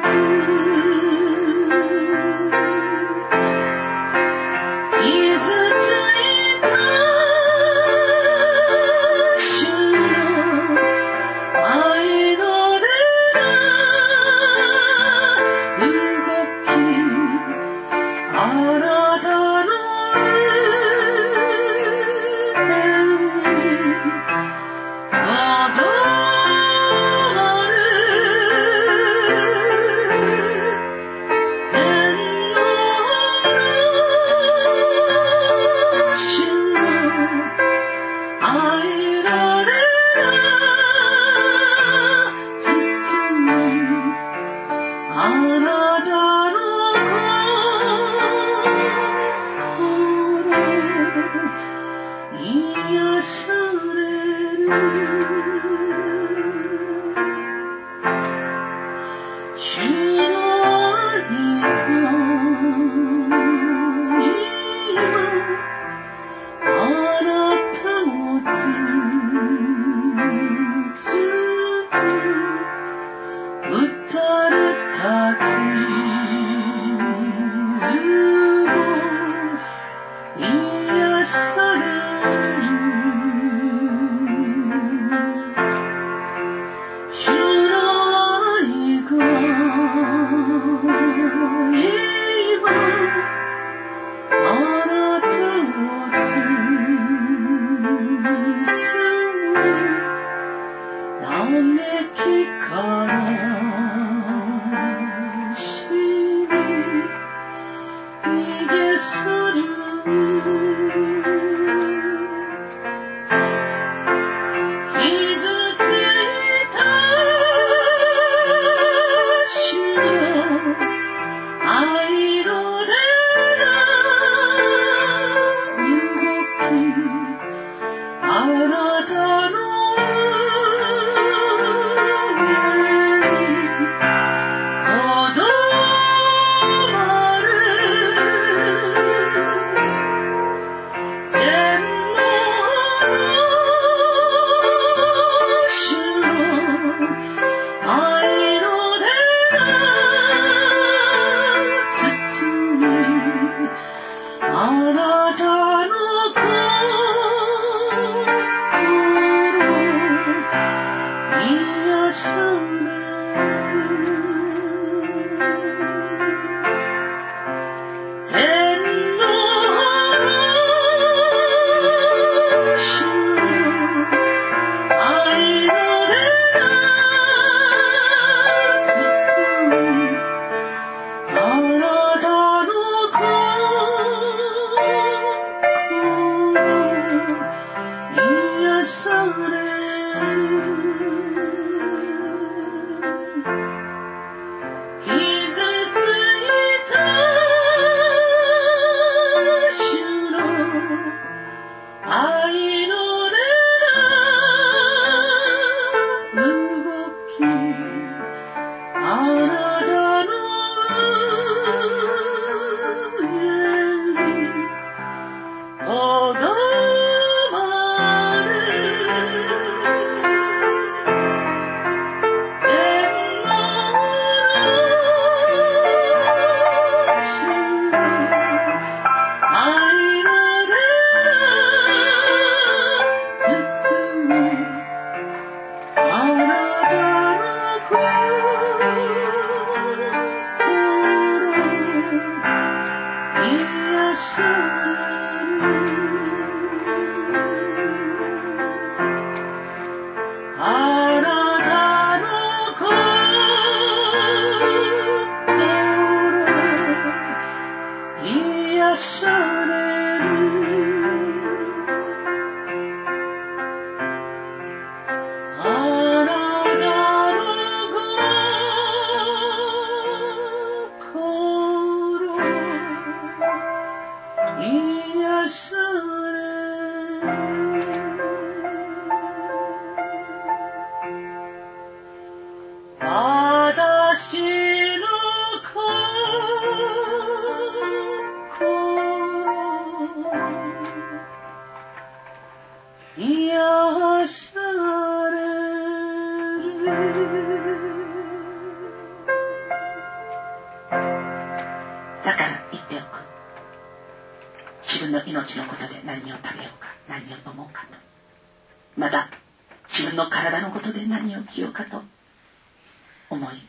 Speaker 2: だから言っておく。自分の命のことで何を食べようか、何を飲もうかと、また自分の体のことで何を着ようかと思い悩む。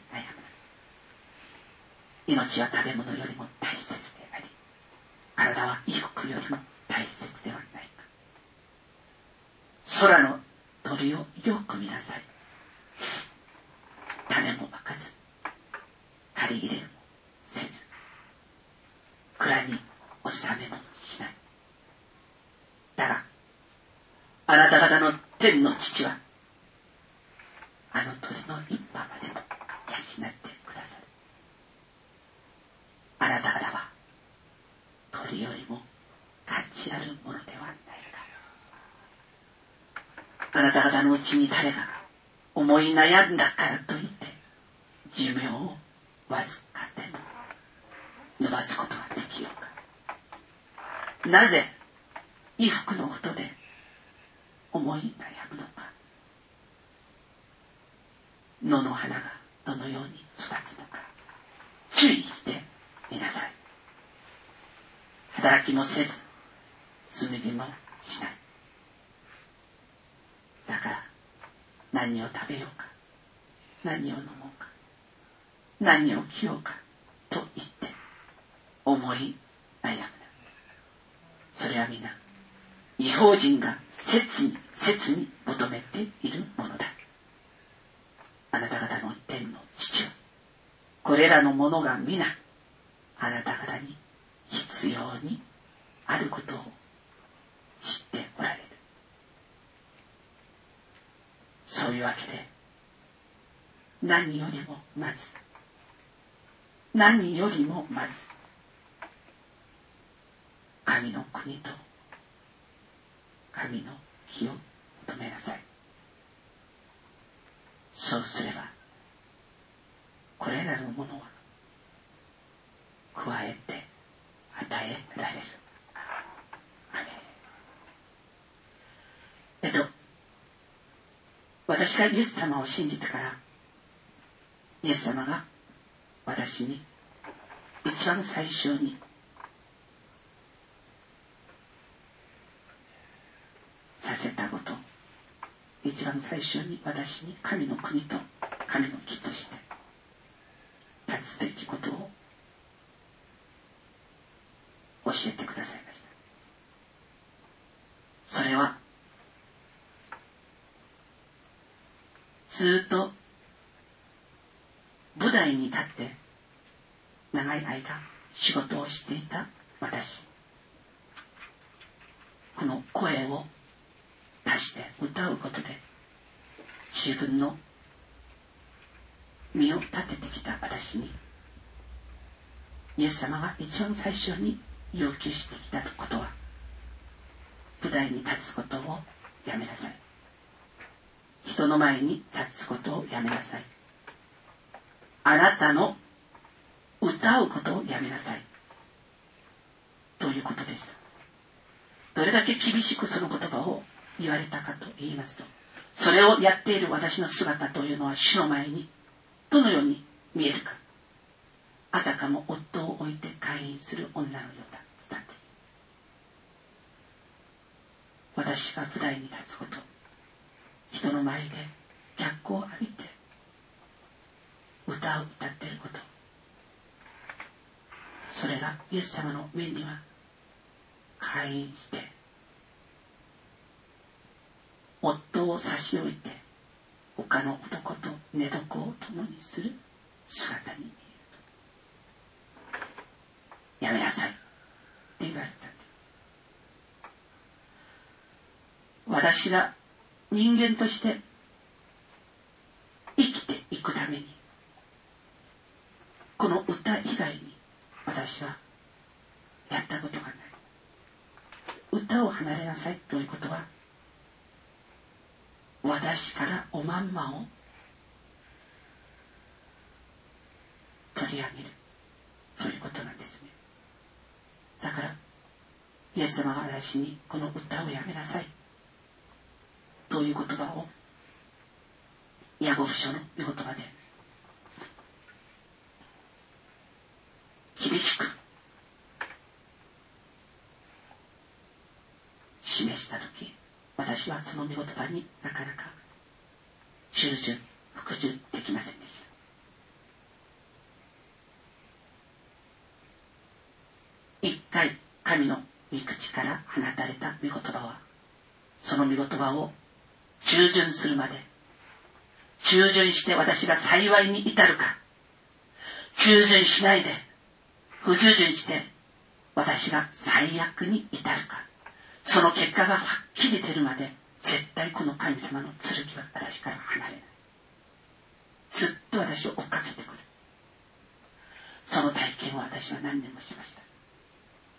Speaker 2: 命は食べ物よりも大切であり、体は衣服よりも大切ではないか。空の鳥をよく見なさい。種もまかず、借り入れもせず、蔵に納めもしない。だがあなた方の天の父はあの鳥の一羽までも養ってくださる。あなた方は鳥よりも価値あるものではないか。 あなた方のうちに誰が思い悩んだからといって寿命をわずかでも伸ばすことができようか。なぜ衣服のことで思い悩むのか。野の花がどのように育つのか注意してみなさい。働きもせず紡ぎもしない。だから何を食べようか、何を飲もうか、何を着ようかと言って思い悩むな。それは皆異邦人が切に求めているものだ。あなた方の天の父はこれらのものが皆あなた方に必要にあることを知っておられる。そういうわけで何よりもまず神の国と神の義を求めなさい。そうすればこれらのものは加えて与えられる。アメン。私がイエス様を信じてからイエス様が私に一番最初にさせたこと、一番最初に私に神の国と神の義として立つべきことを教えてくださいました。それはずっと舞台に立って長い間仕事をしていた私、この声を出して歌うことで自分の身を立ててきた私にイエス様が一番最初に要求してきたことは、舞台に立つことをやめなさい。人の前に立つことをやめなさい。あなたの歌うことをやめなさいということでした。どれだけ厳しくその言葉を言われたかと言いますと、それをやっている私の姿というのは主の前にどのように見えるか。あたかも夫を置いて会員する女のようだったんです。私が舞台に立つこと、人の前で脚光を浴びて歌を歌っていること、それがイエス様の目には会員して夫を差し置いて他の男と寝床を共にする姿に見える。やめなさいって言われたんです。私が人間として生きていくために、この歌以外に私はやったことがない。歌を離れなさいということは、私からおまんまを取り上げるということなんですね。だからイエス様が私にこの歌をやめなさいという言葉をヤコブ書の御言葉で厳しく示したとき、私はその御言葉になかなか服従できませんでした。一回神の御口から放たれた御言葉は、その御言葉を従順するまで、従順して私が幸いに至るか、従順しないで不従順して私が最悪に至るか、その結果がはっきり出るまで絶対この神様の剣は私から離れない。ずっと私を追っかけてくる。その体験を私は何年もしました。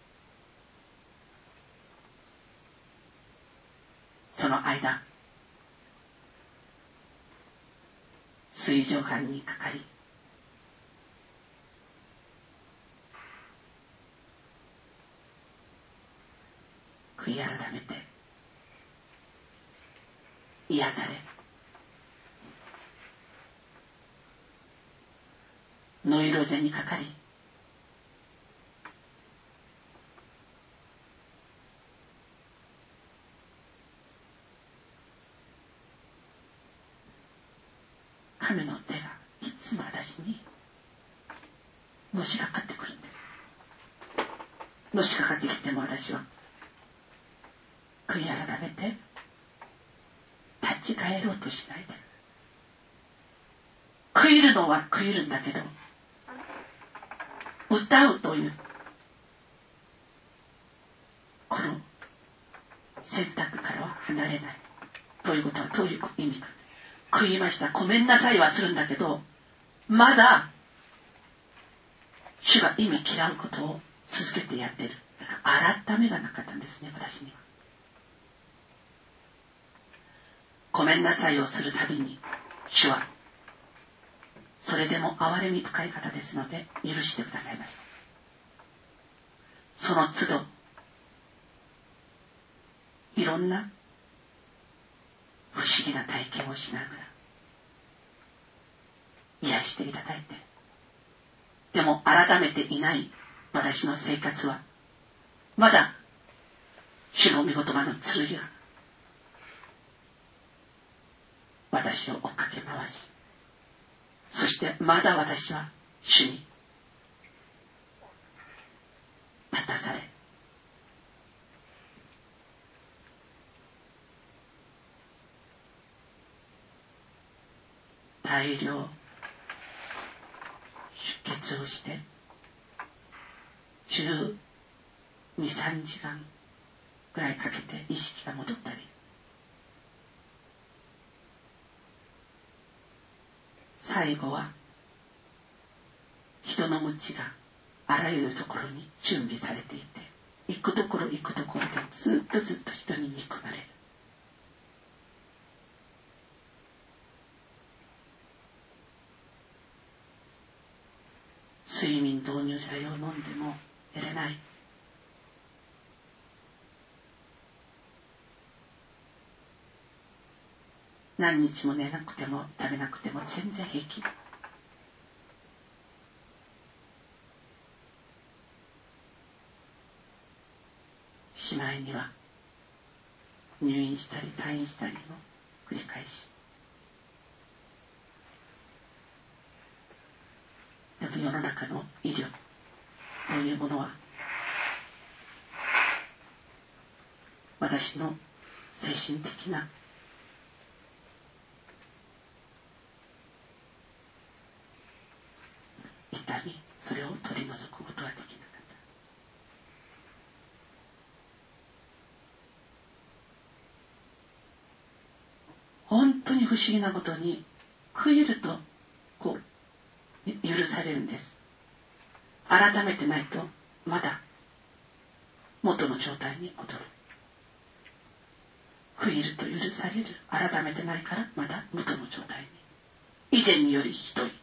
Speaker 2: その間水蒸飯にかかり、悔い改めて癒され、ノイロゼにかかり、神の手がいつも私にのしかかってくるんです。のしかかってきても私は悔い改めて立ち返ろうとしないで、悔いるのは悔いるんだけど、歌うというこの選択からは離れないということはどういう意味か。悔いました、ごめんなさいはするんだけど、まだ主が意味嫌うことを続けてやってる。だから改めがなかったんですね、私には。ごめんなさいをするたびに主はそれでも憐れみ深い方ですので許してくださいました。その都度いろんな不思議な体験をしながら癒していただいて、でも改めていない私の生活はまだ主の御言葉の剣が私を追っかけ回し、そしてまだ私は主に立たされ、大量出血をして12、3時間ぐらいかけて意識が戻ったり、最後は人の道があらゆるところに準備されていて、行くところ行くところでずっと人に憎まれる。睡眠導入剤を飲んでも寝れない。何日も寝なくても食べなくても全然平気。しまいには入院したり退院したりを繰り返し、でも世の中の医療というものは私の精神的な痛み、それを取り除くことはできなかった。本当に不思議なことに、悔いるとこう許されるんです。改めてないとまだ元の状態に戻る。悔いると許される。改めてないからまだ元の状態に。以前によりひどい。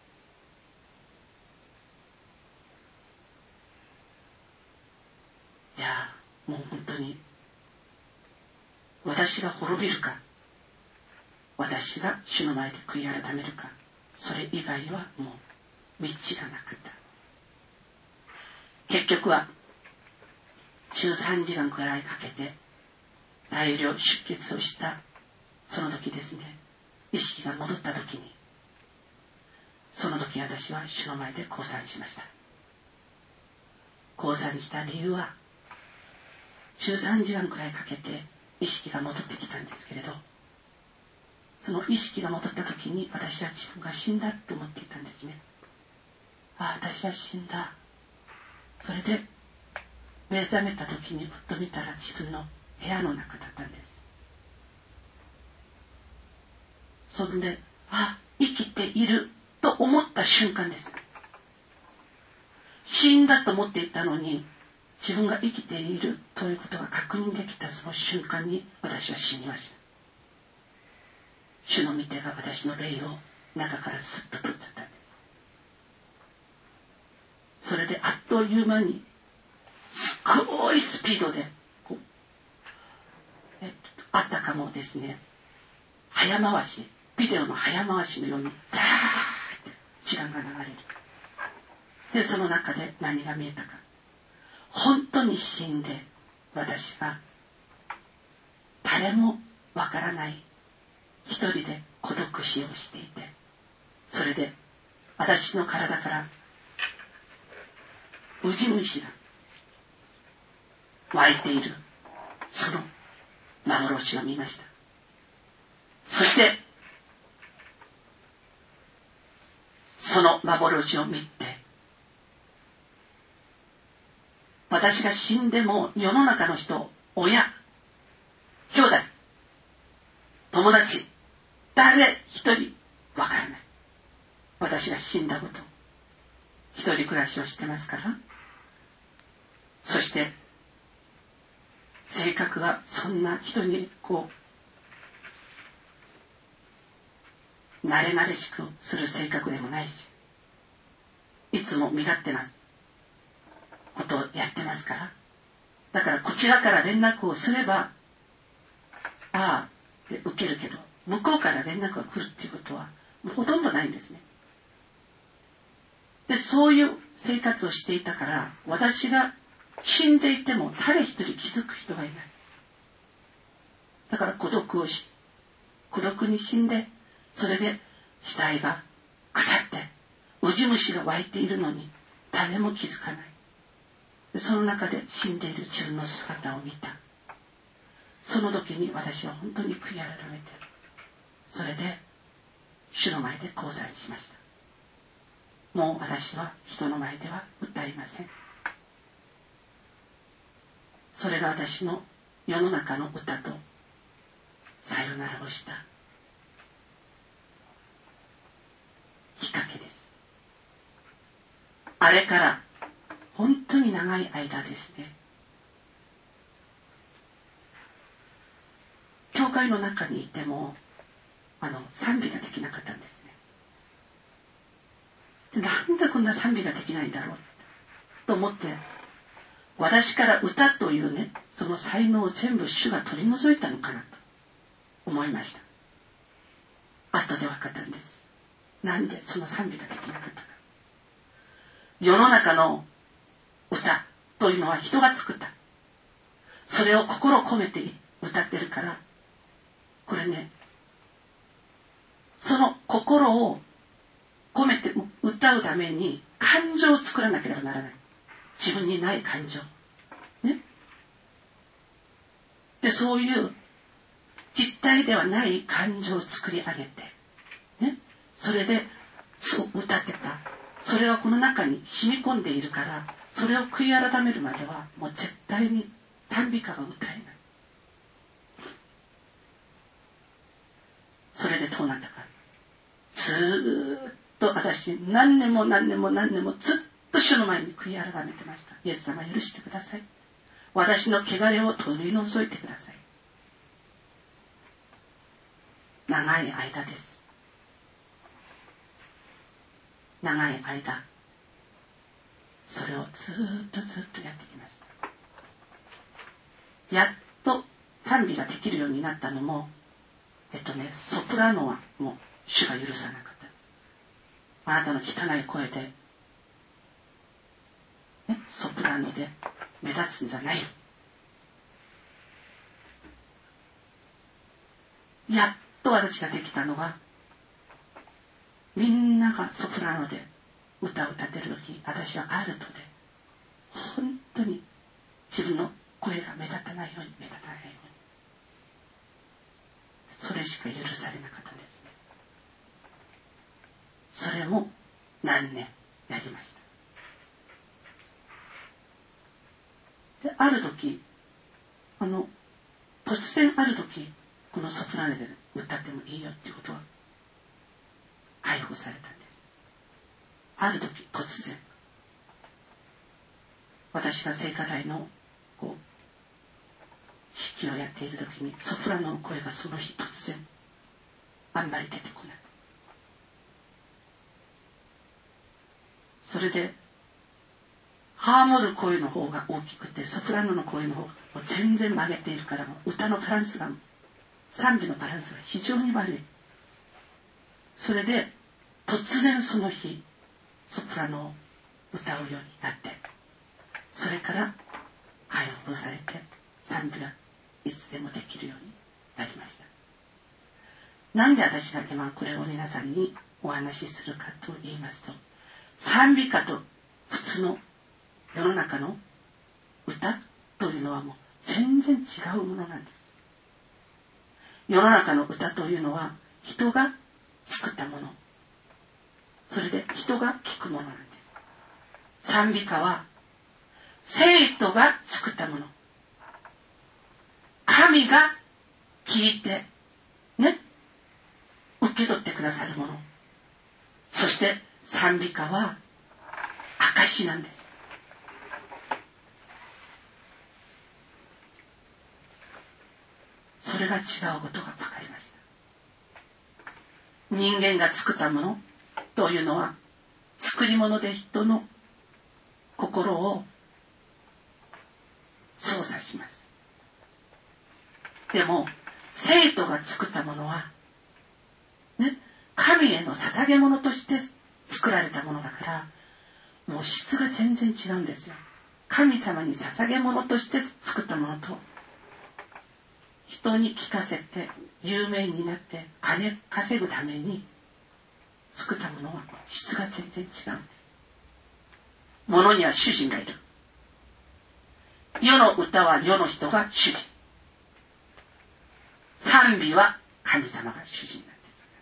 Speaker 2: いやもう本当に私が滅びるか、私が主の前で悔い改めるか、それ以外はもう道がなかった。結局は13時間くらいかけて大量出血をしたその時ですね、意識が戻った時に、その時私は主の前で降参しました。降参した理由は13時間くらいかけて意識が戻ってきたんですけれど、その意識が戻った時に私は自分が死んだと思っていたんですね。ああ、私は死んだ。それで目覚めた時にふっと見たら自分の部屋の中だったんです。それで、あ、生きていると思った瞬間です。死んだと思っていたのに自分が生きているということが確認できたその瞬間に私は死にました。主の御手が私の霊を中からスッと取っちゃったんです。それであっという間にすごいスピードであたかもですね、早回し、ビデオの早回しのようにザーッて血が流れる。でその中で何が見えたか、本当に死んで私が誰もわからない一人で孤独死をしていて、それで私の体からウジ虫が湧いている、その幻を見ました。そしてその幻を見て、私が死んでも世の中の人、親、兄弟、友達、誰一人わからない。私が死んだこと、一人暮らしをしてますから。そして性格がそんな人に慣れ慣れしくする性格でもないし、いつも身勝手なことをやってますから。だからこちらから連絡をすればああで受けるけど、向こうから連絡が来るっていうことはほとんどないんですね。でそういう生活をしていたから、私が死んでいても誰一人気づく人がいない。だから孤独に死んで、それで死体が腐ってウジ虫が湧いているのに誰も気づかない。その中で死んでいる自分の姿を見た。その時に私は本当に悔い改めて、それで主の前で交際しました。もう私は人の前では歌いません。それが私の世の中の歌とさよならをしたきっかけです。あれから本当に長い間ですね、教会の中にいても賛美ができなかったんですね。でなんでこんな賛美ができないんだろうと思って、私から歌というね、その才能を全部主が取り除いたのかなと思いました。後で分かったんです。なんでその賛美ができなかったか。世の中の歌というのは人が作った、それを心を込めて歌ってるから、これね、その心を込めて歌うために感情を作らなければならない。自分にない感情ね。でそういう実体ではない感情を作り上げてね、それで歌ってた。それはこの中に染み込んでいるから、それを悔い改めるまではもう絶対に賛美歌が歌えない。それでどうなったか、ずっと私何年もずっと主の前に悔い改めてました。イエス様許してください、私の汚れを取り除いてください。長い間です。長い間それをずっとやってきました。やっと賛美ができるようになったのもソプラノはもう主が許さなかった。あなたの汚い声で、ソプラノで目立つんじゃないよ。やっと私ができたのは、みんながソプラノで歌を歌ってる時、私はアルトで本当に自分の声が目立たないように、それしか許されなかったんですね。それも何年やりました。である時突然ある時、このソプラノで歌ってもいいよっていうことは解放されたんです。ある時突然、私が聖歌隊の指揮をやっている時に、ソプラノの声がその日突然あんまり出てこない。 それでハーモル声の方が大きくてソプラノの声の方が全然曲げているから、歌のバランスが、賛美のバランスが非常に悪い。それで突然その日ソプラノを歌うようになって、それから解放されて賛美がいつでもできるようになりました。なんで私が今これを皆さんにお話しするかと言いますと、賛美歌と普通の世の中の歌というのはもう全然違うものなんです。世の中の歌というのは人が作ったもの、それで人が聴くものなんです。賛美歌は生徒が作ったもの、神が聞いてね、受け取ってくださるもの。そして賛美歌は証なんです。それが違うことが分かりました。人間が作ったものというのは作り物で人の心を操作します。でも生徒が作ったものはね、神への捧げ物として作られたものだから、もう質が全然違うんですよ。神様に捧げ物として作ったものと、人に聞かせて有名になって金稼ぐために作ったものは質が全然違うんです。物には主人がいる。世の歌は世の人が主人、賛美は神様が主人なんです。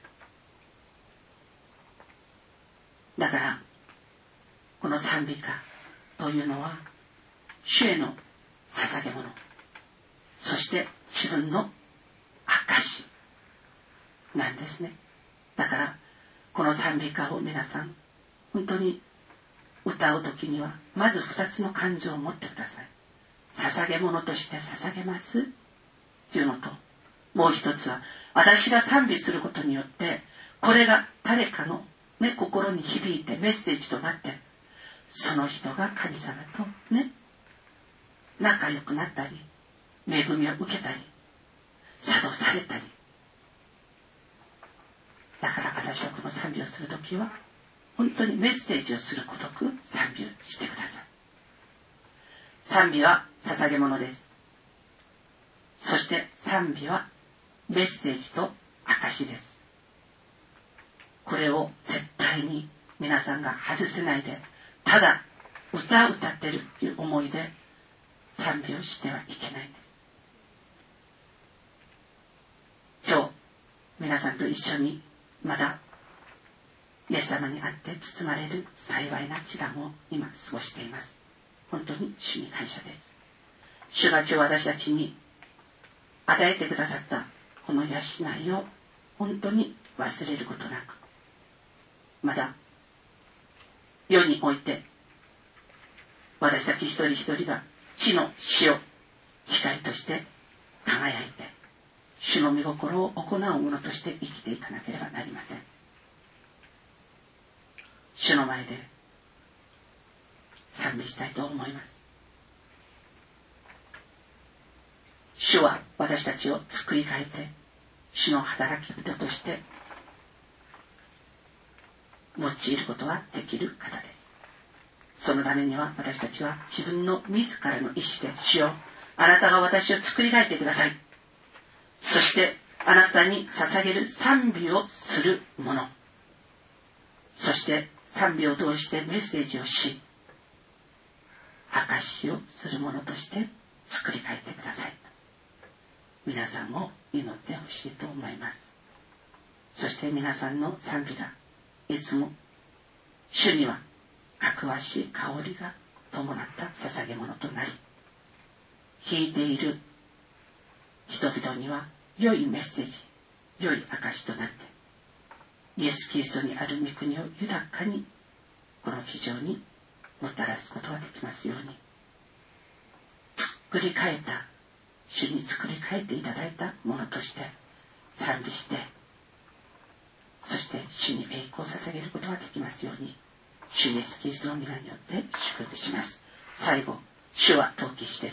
Speaker 2: だからこの賛美歌というのは主への捧げ物、そして自分の証なんですね。だからこの賛美歌を皆さん本当に歌う時にはまず2つの感情を持ってください。捧げ物として捧げますというのと、もう一つは私が賛美することによってこれが誰かの、ね、心に響いてメッセージとなって、その人が神様とね仲良くなったり、恵みを受けたり、諭されたり。だから私はこの賛美をするときは本当にメッセージをするごとく賛美をしてください。賛美は捧げ物です。そして賛美はメッセージと証です。これを絶対に皆さんが外せないで、ただ歌を歌ってるっていう思いで賛美をしてはいけないんです。今日皆さんと一緒にまだイエス様にあって包まれる幸いな時間を今過ごしています。本当に主に感謝です。主が今日私たちに与えてくださったこの養いを本当に忘れることなく、まだ世において私たち一人一人が地の塩、光として輝いて主の御心を行う者として生きていかなければなりません。主の前で賛美したいと思います。主は私たちを作り変えて主の働き人として用いることができる方です。そのためには私たちは自分の自らの意志で、主よ、あなたが私を作り変えてください、そしてあなたに捧げる賛美をする者、そして賛美を通してメッセージをし証しをする者として作り変えてくださいと皆さんを祈ってほしいと思います。そして皆さんの賛美がいつも主にはかくわしい香りが伴った捧げ物となり、弾いている人々には良いメッセージ、良い証となってイエス・キリストにある御国を豊かにこの地上にもたらすことができますように、作り変えた主に作り変えていただいたものとして賛美して、そして主に栄光を捧げることができますように、 主イエスキリストの皆によって祝福します。最後、主は陶器師です。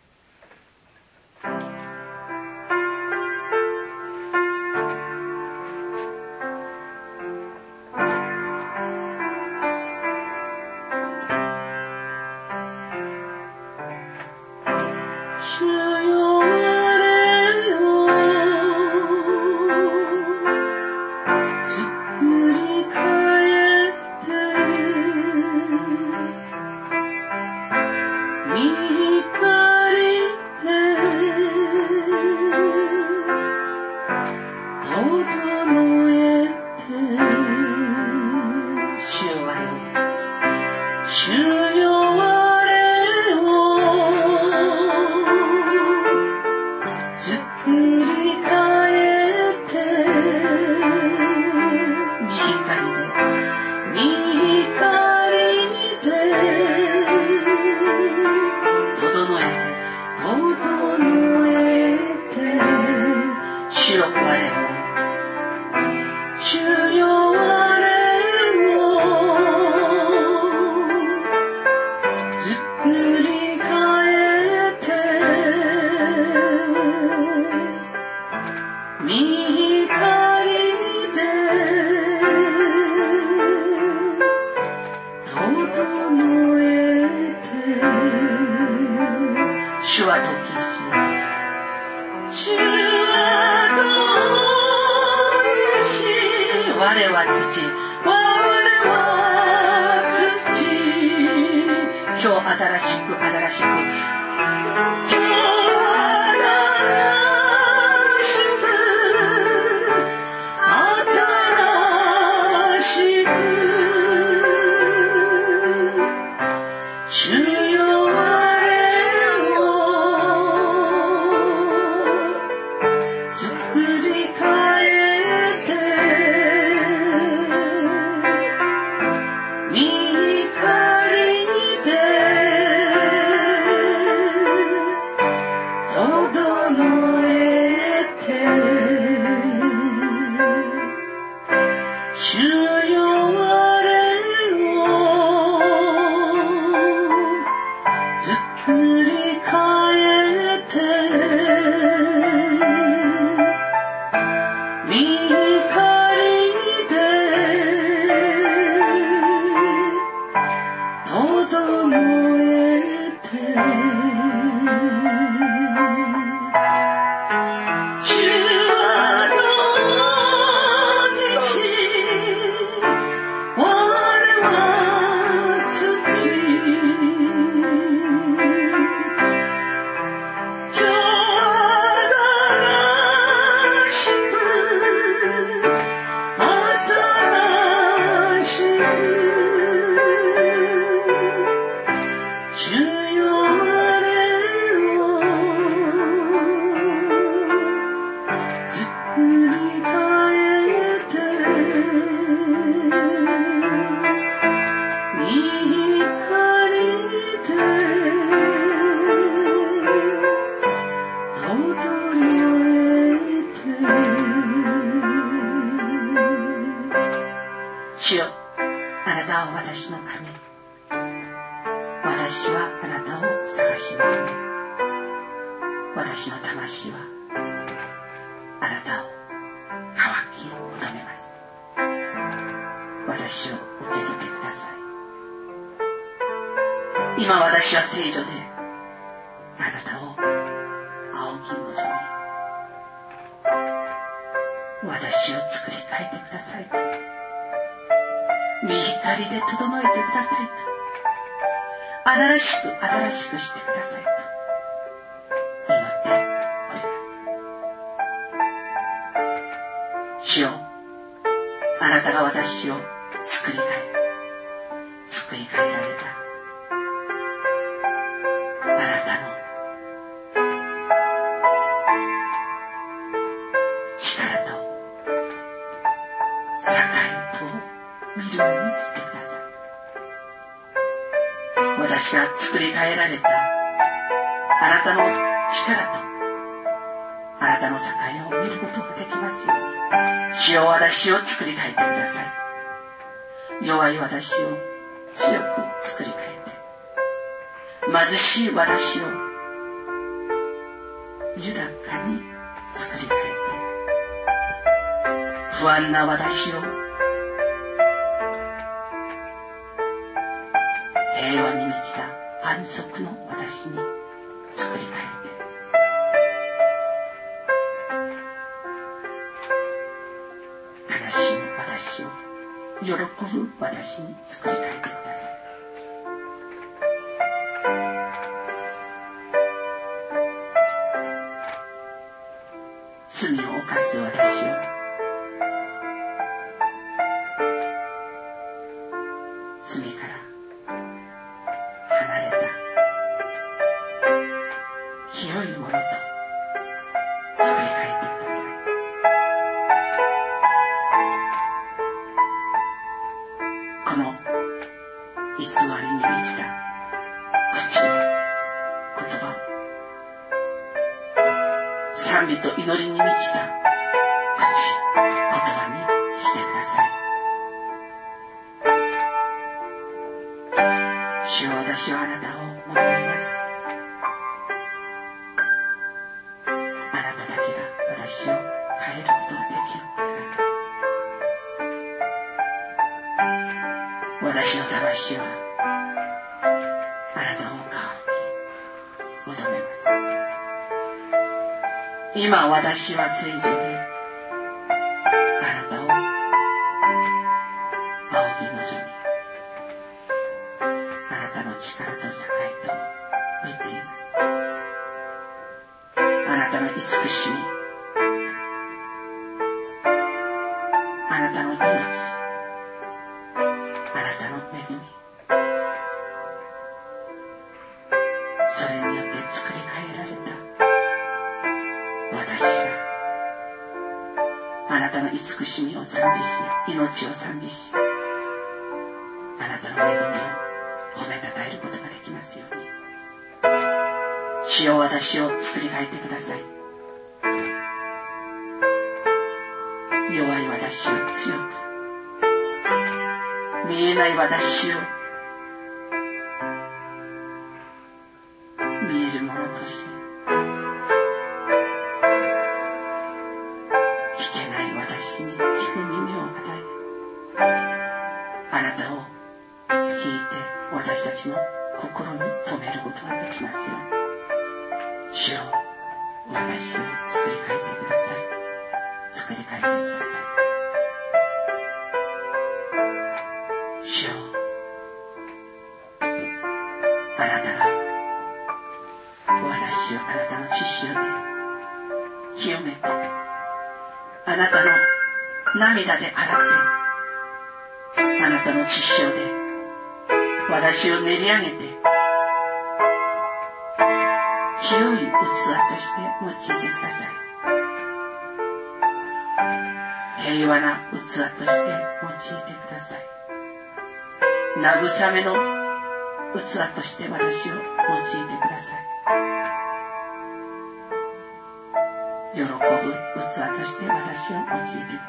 Speaker 2: 主よ、あなたは私の神。私はあなたを探し求め、私の魂はあなたを渇き求めます。私を受け入れてください。今私は聖女であなたを仰ぎ望み、私を作り変えてくださいと、御光で整えてくださいと、新しくしてくださいと祈っております。主よ、あなたが私を作り変えられたあなたの力と栄とを見るようにしてください。私が作り変えられたあなたの力とあなたの栄を見ることができますように、主よ、私を作り変えてください。 弱い私を強く作り変えて、貧しい私を豊かに作り変えて、不安な私を平和に満ちた安息の私に作り変えて、悲しむ私を喜ぶ私に作り変えてください。罪を犯す私を罪から離れた清いものと作り変えてください。この偽りに満ちた口を、言葉を、賛美と祈りに満ちた口、言葉にしてください。主よ、私はあなたを求めます。あなただけが私を変えることができるからです。私の魂はあなたを仰ぎ求めます。今私は聖女であなたを仰ぎ望み、あなたの力と栄と見ています。あなたの慈しみ、あなたの命、あなたの恵み、それによって作り変えられた私があなたの慈しみを賛美し、命を賛美し、あなたの恵みを褒めたたえることができますように。主よ、私を作り変えてください。弱い私を強く、見えない私を見えるものとして、聞けない私に聞く耳を与え、あなたを聞いて私たちの心に留めることができますように。主よ、私を作り変えてください。作り変えてください。主よ、あなたが私をあなたの血潮で清めて、あなたの涙で洗って、あなたの血潮で私を練り上げて、清い器として用いてください。平和な器として用いてください。慰めの器として私を用いてください。喜ぶ器として私を用いてくださ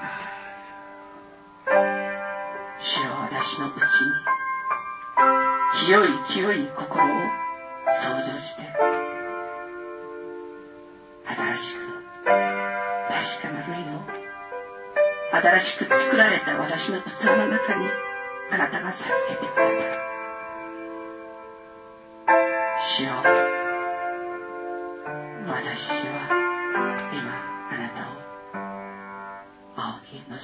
Speaker 2: い。主よ、私のうちに清い清い心を創造して、新しく確かな霊を、新しく作られた私の器の中にあなたが授けてください。主よ、私は今あなたを仰ぎ望み、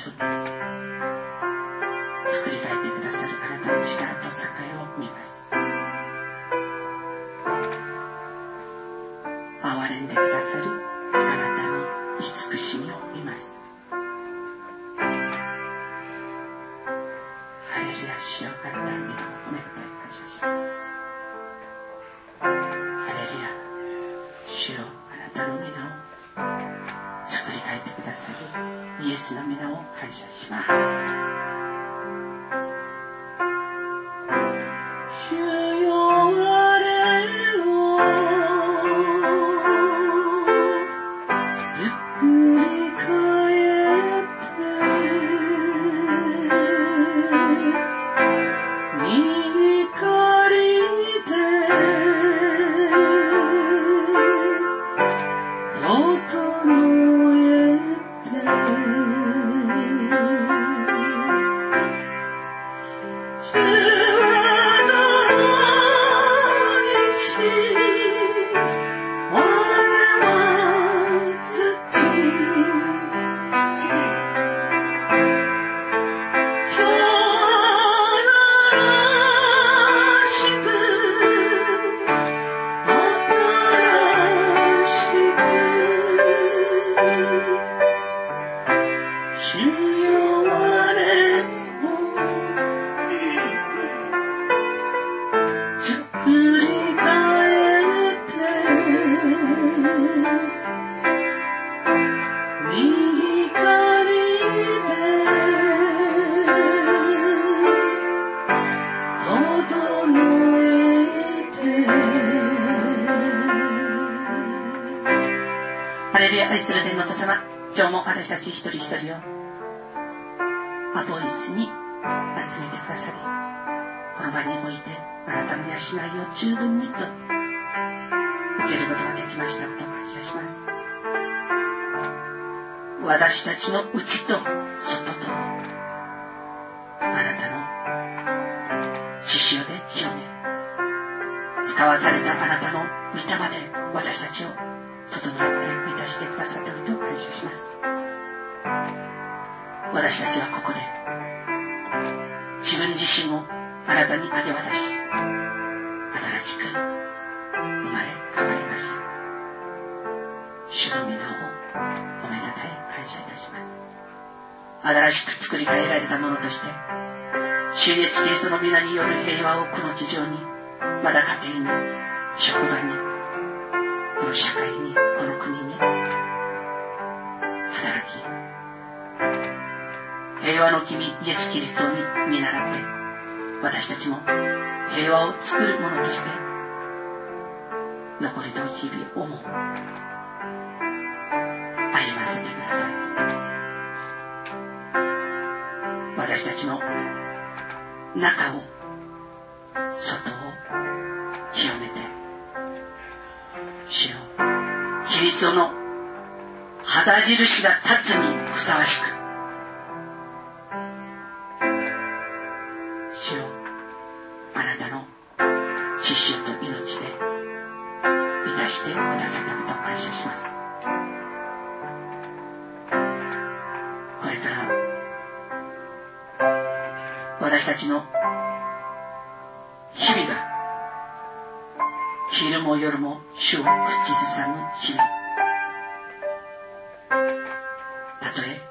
Speaker 2: 作り変えてくださるあなたの力と栄を見ます。憐れんでくださるあなたの慈しみを見ます。ハレルヤ、主よ、あなたの皆を褒めたたえ感謝します。ハレルヤ、主よ、あなたの皆を作り変えてくださるイエスの皆を感謝します。主よ、我を作り変えて主よ我を作り変えて右光で整えて。ハレルヤ。愛する天の父様、今日も私たち一人一人をアボイスに集めてくださり、この場においてあなたの養いを十分にと受けることができましたことを感謝します。私たちの内と外とあなたの血潮で清め、使わされたあなたの御霊で私たちを整えて満たしてくださったことを感謝します。私たちはここで自分自身をあなたに明け渡し、新しく生まれ変わりました。主の皆をおめでたい感謝いたします。新しく作り変えられたものとして、主イエスキリストの皆による平和をこの地上に、また家庭に、職場に、この社会に、この国に働き、平和の君イエスキリストに見習って、私たちも平和を作る者として残りの日々をも歩ませてください。私たちの中を外を清めて、主よ、キリストの肌印が立つにふさわしく、主よ、あなたの血潮と命で満たしてくださったことを感謝します。これから私たちの日々が昼も夜も主を口ずさむ日々、たとえ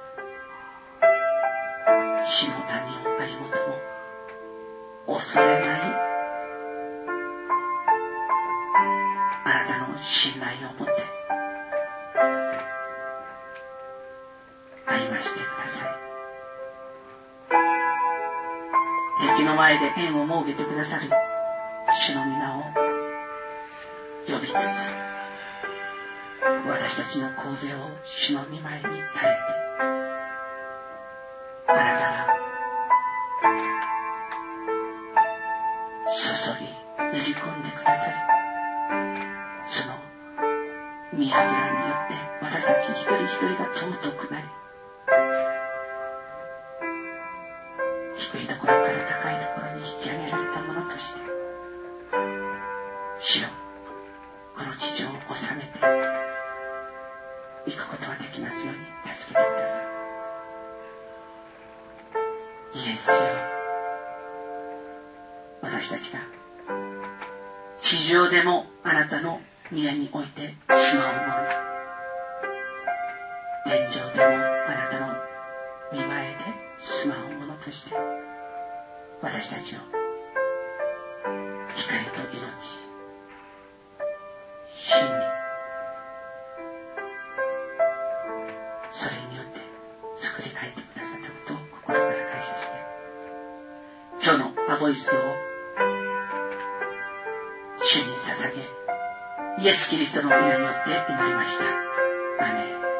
Speaker 2: 死の谷をありもとも恐れないあなたの信頼を持って歩ましてください。敵の前で縁を設けてくださる主の皆を呼びつつ、私たちの神戸を主の御前に垂れて、あなたが注ぎ練り込んでくださり、その御油によって私たち一人一人が尊くなり、低いところから高いところに引き上げられたものとして、主よ、この地上を治めていくことができますように助けてください。イエスよ、私たちが地上でもあなたの宮において住まうもの、天上でもあなたの御前で住まうものとして、私たちの光と命、真理、それによって作り変えてくださったことを心から感謝して、今日のアボイスを主に捧げ、イエス・キリストの皆によって祈りました。アーメン。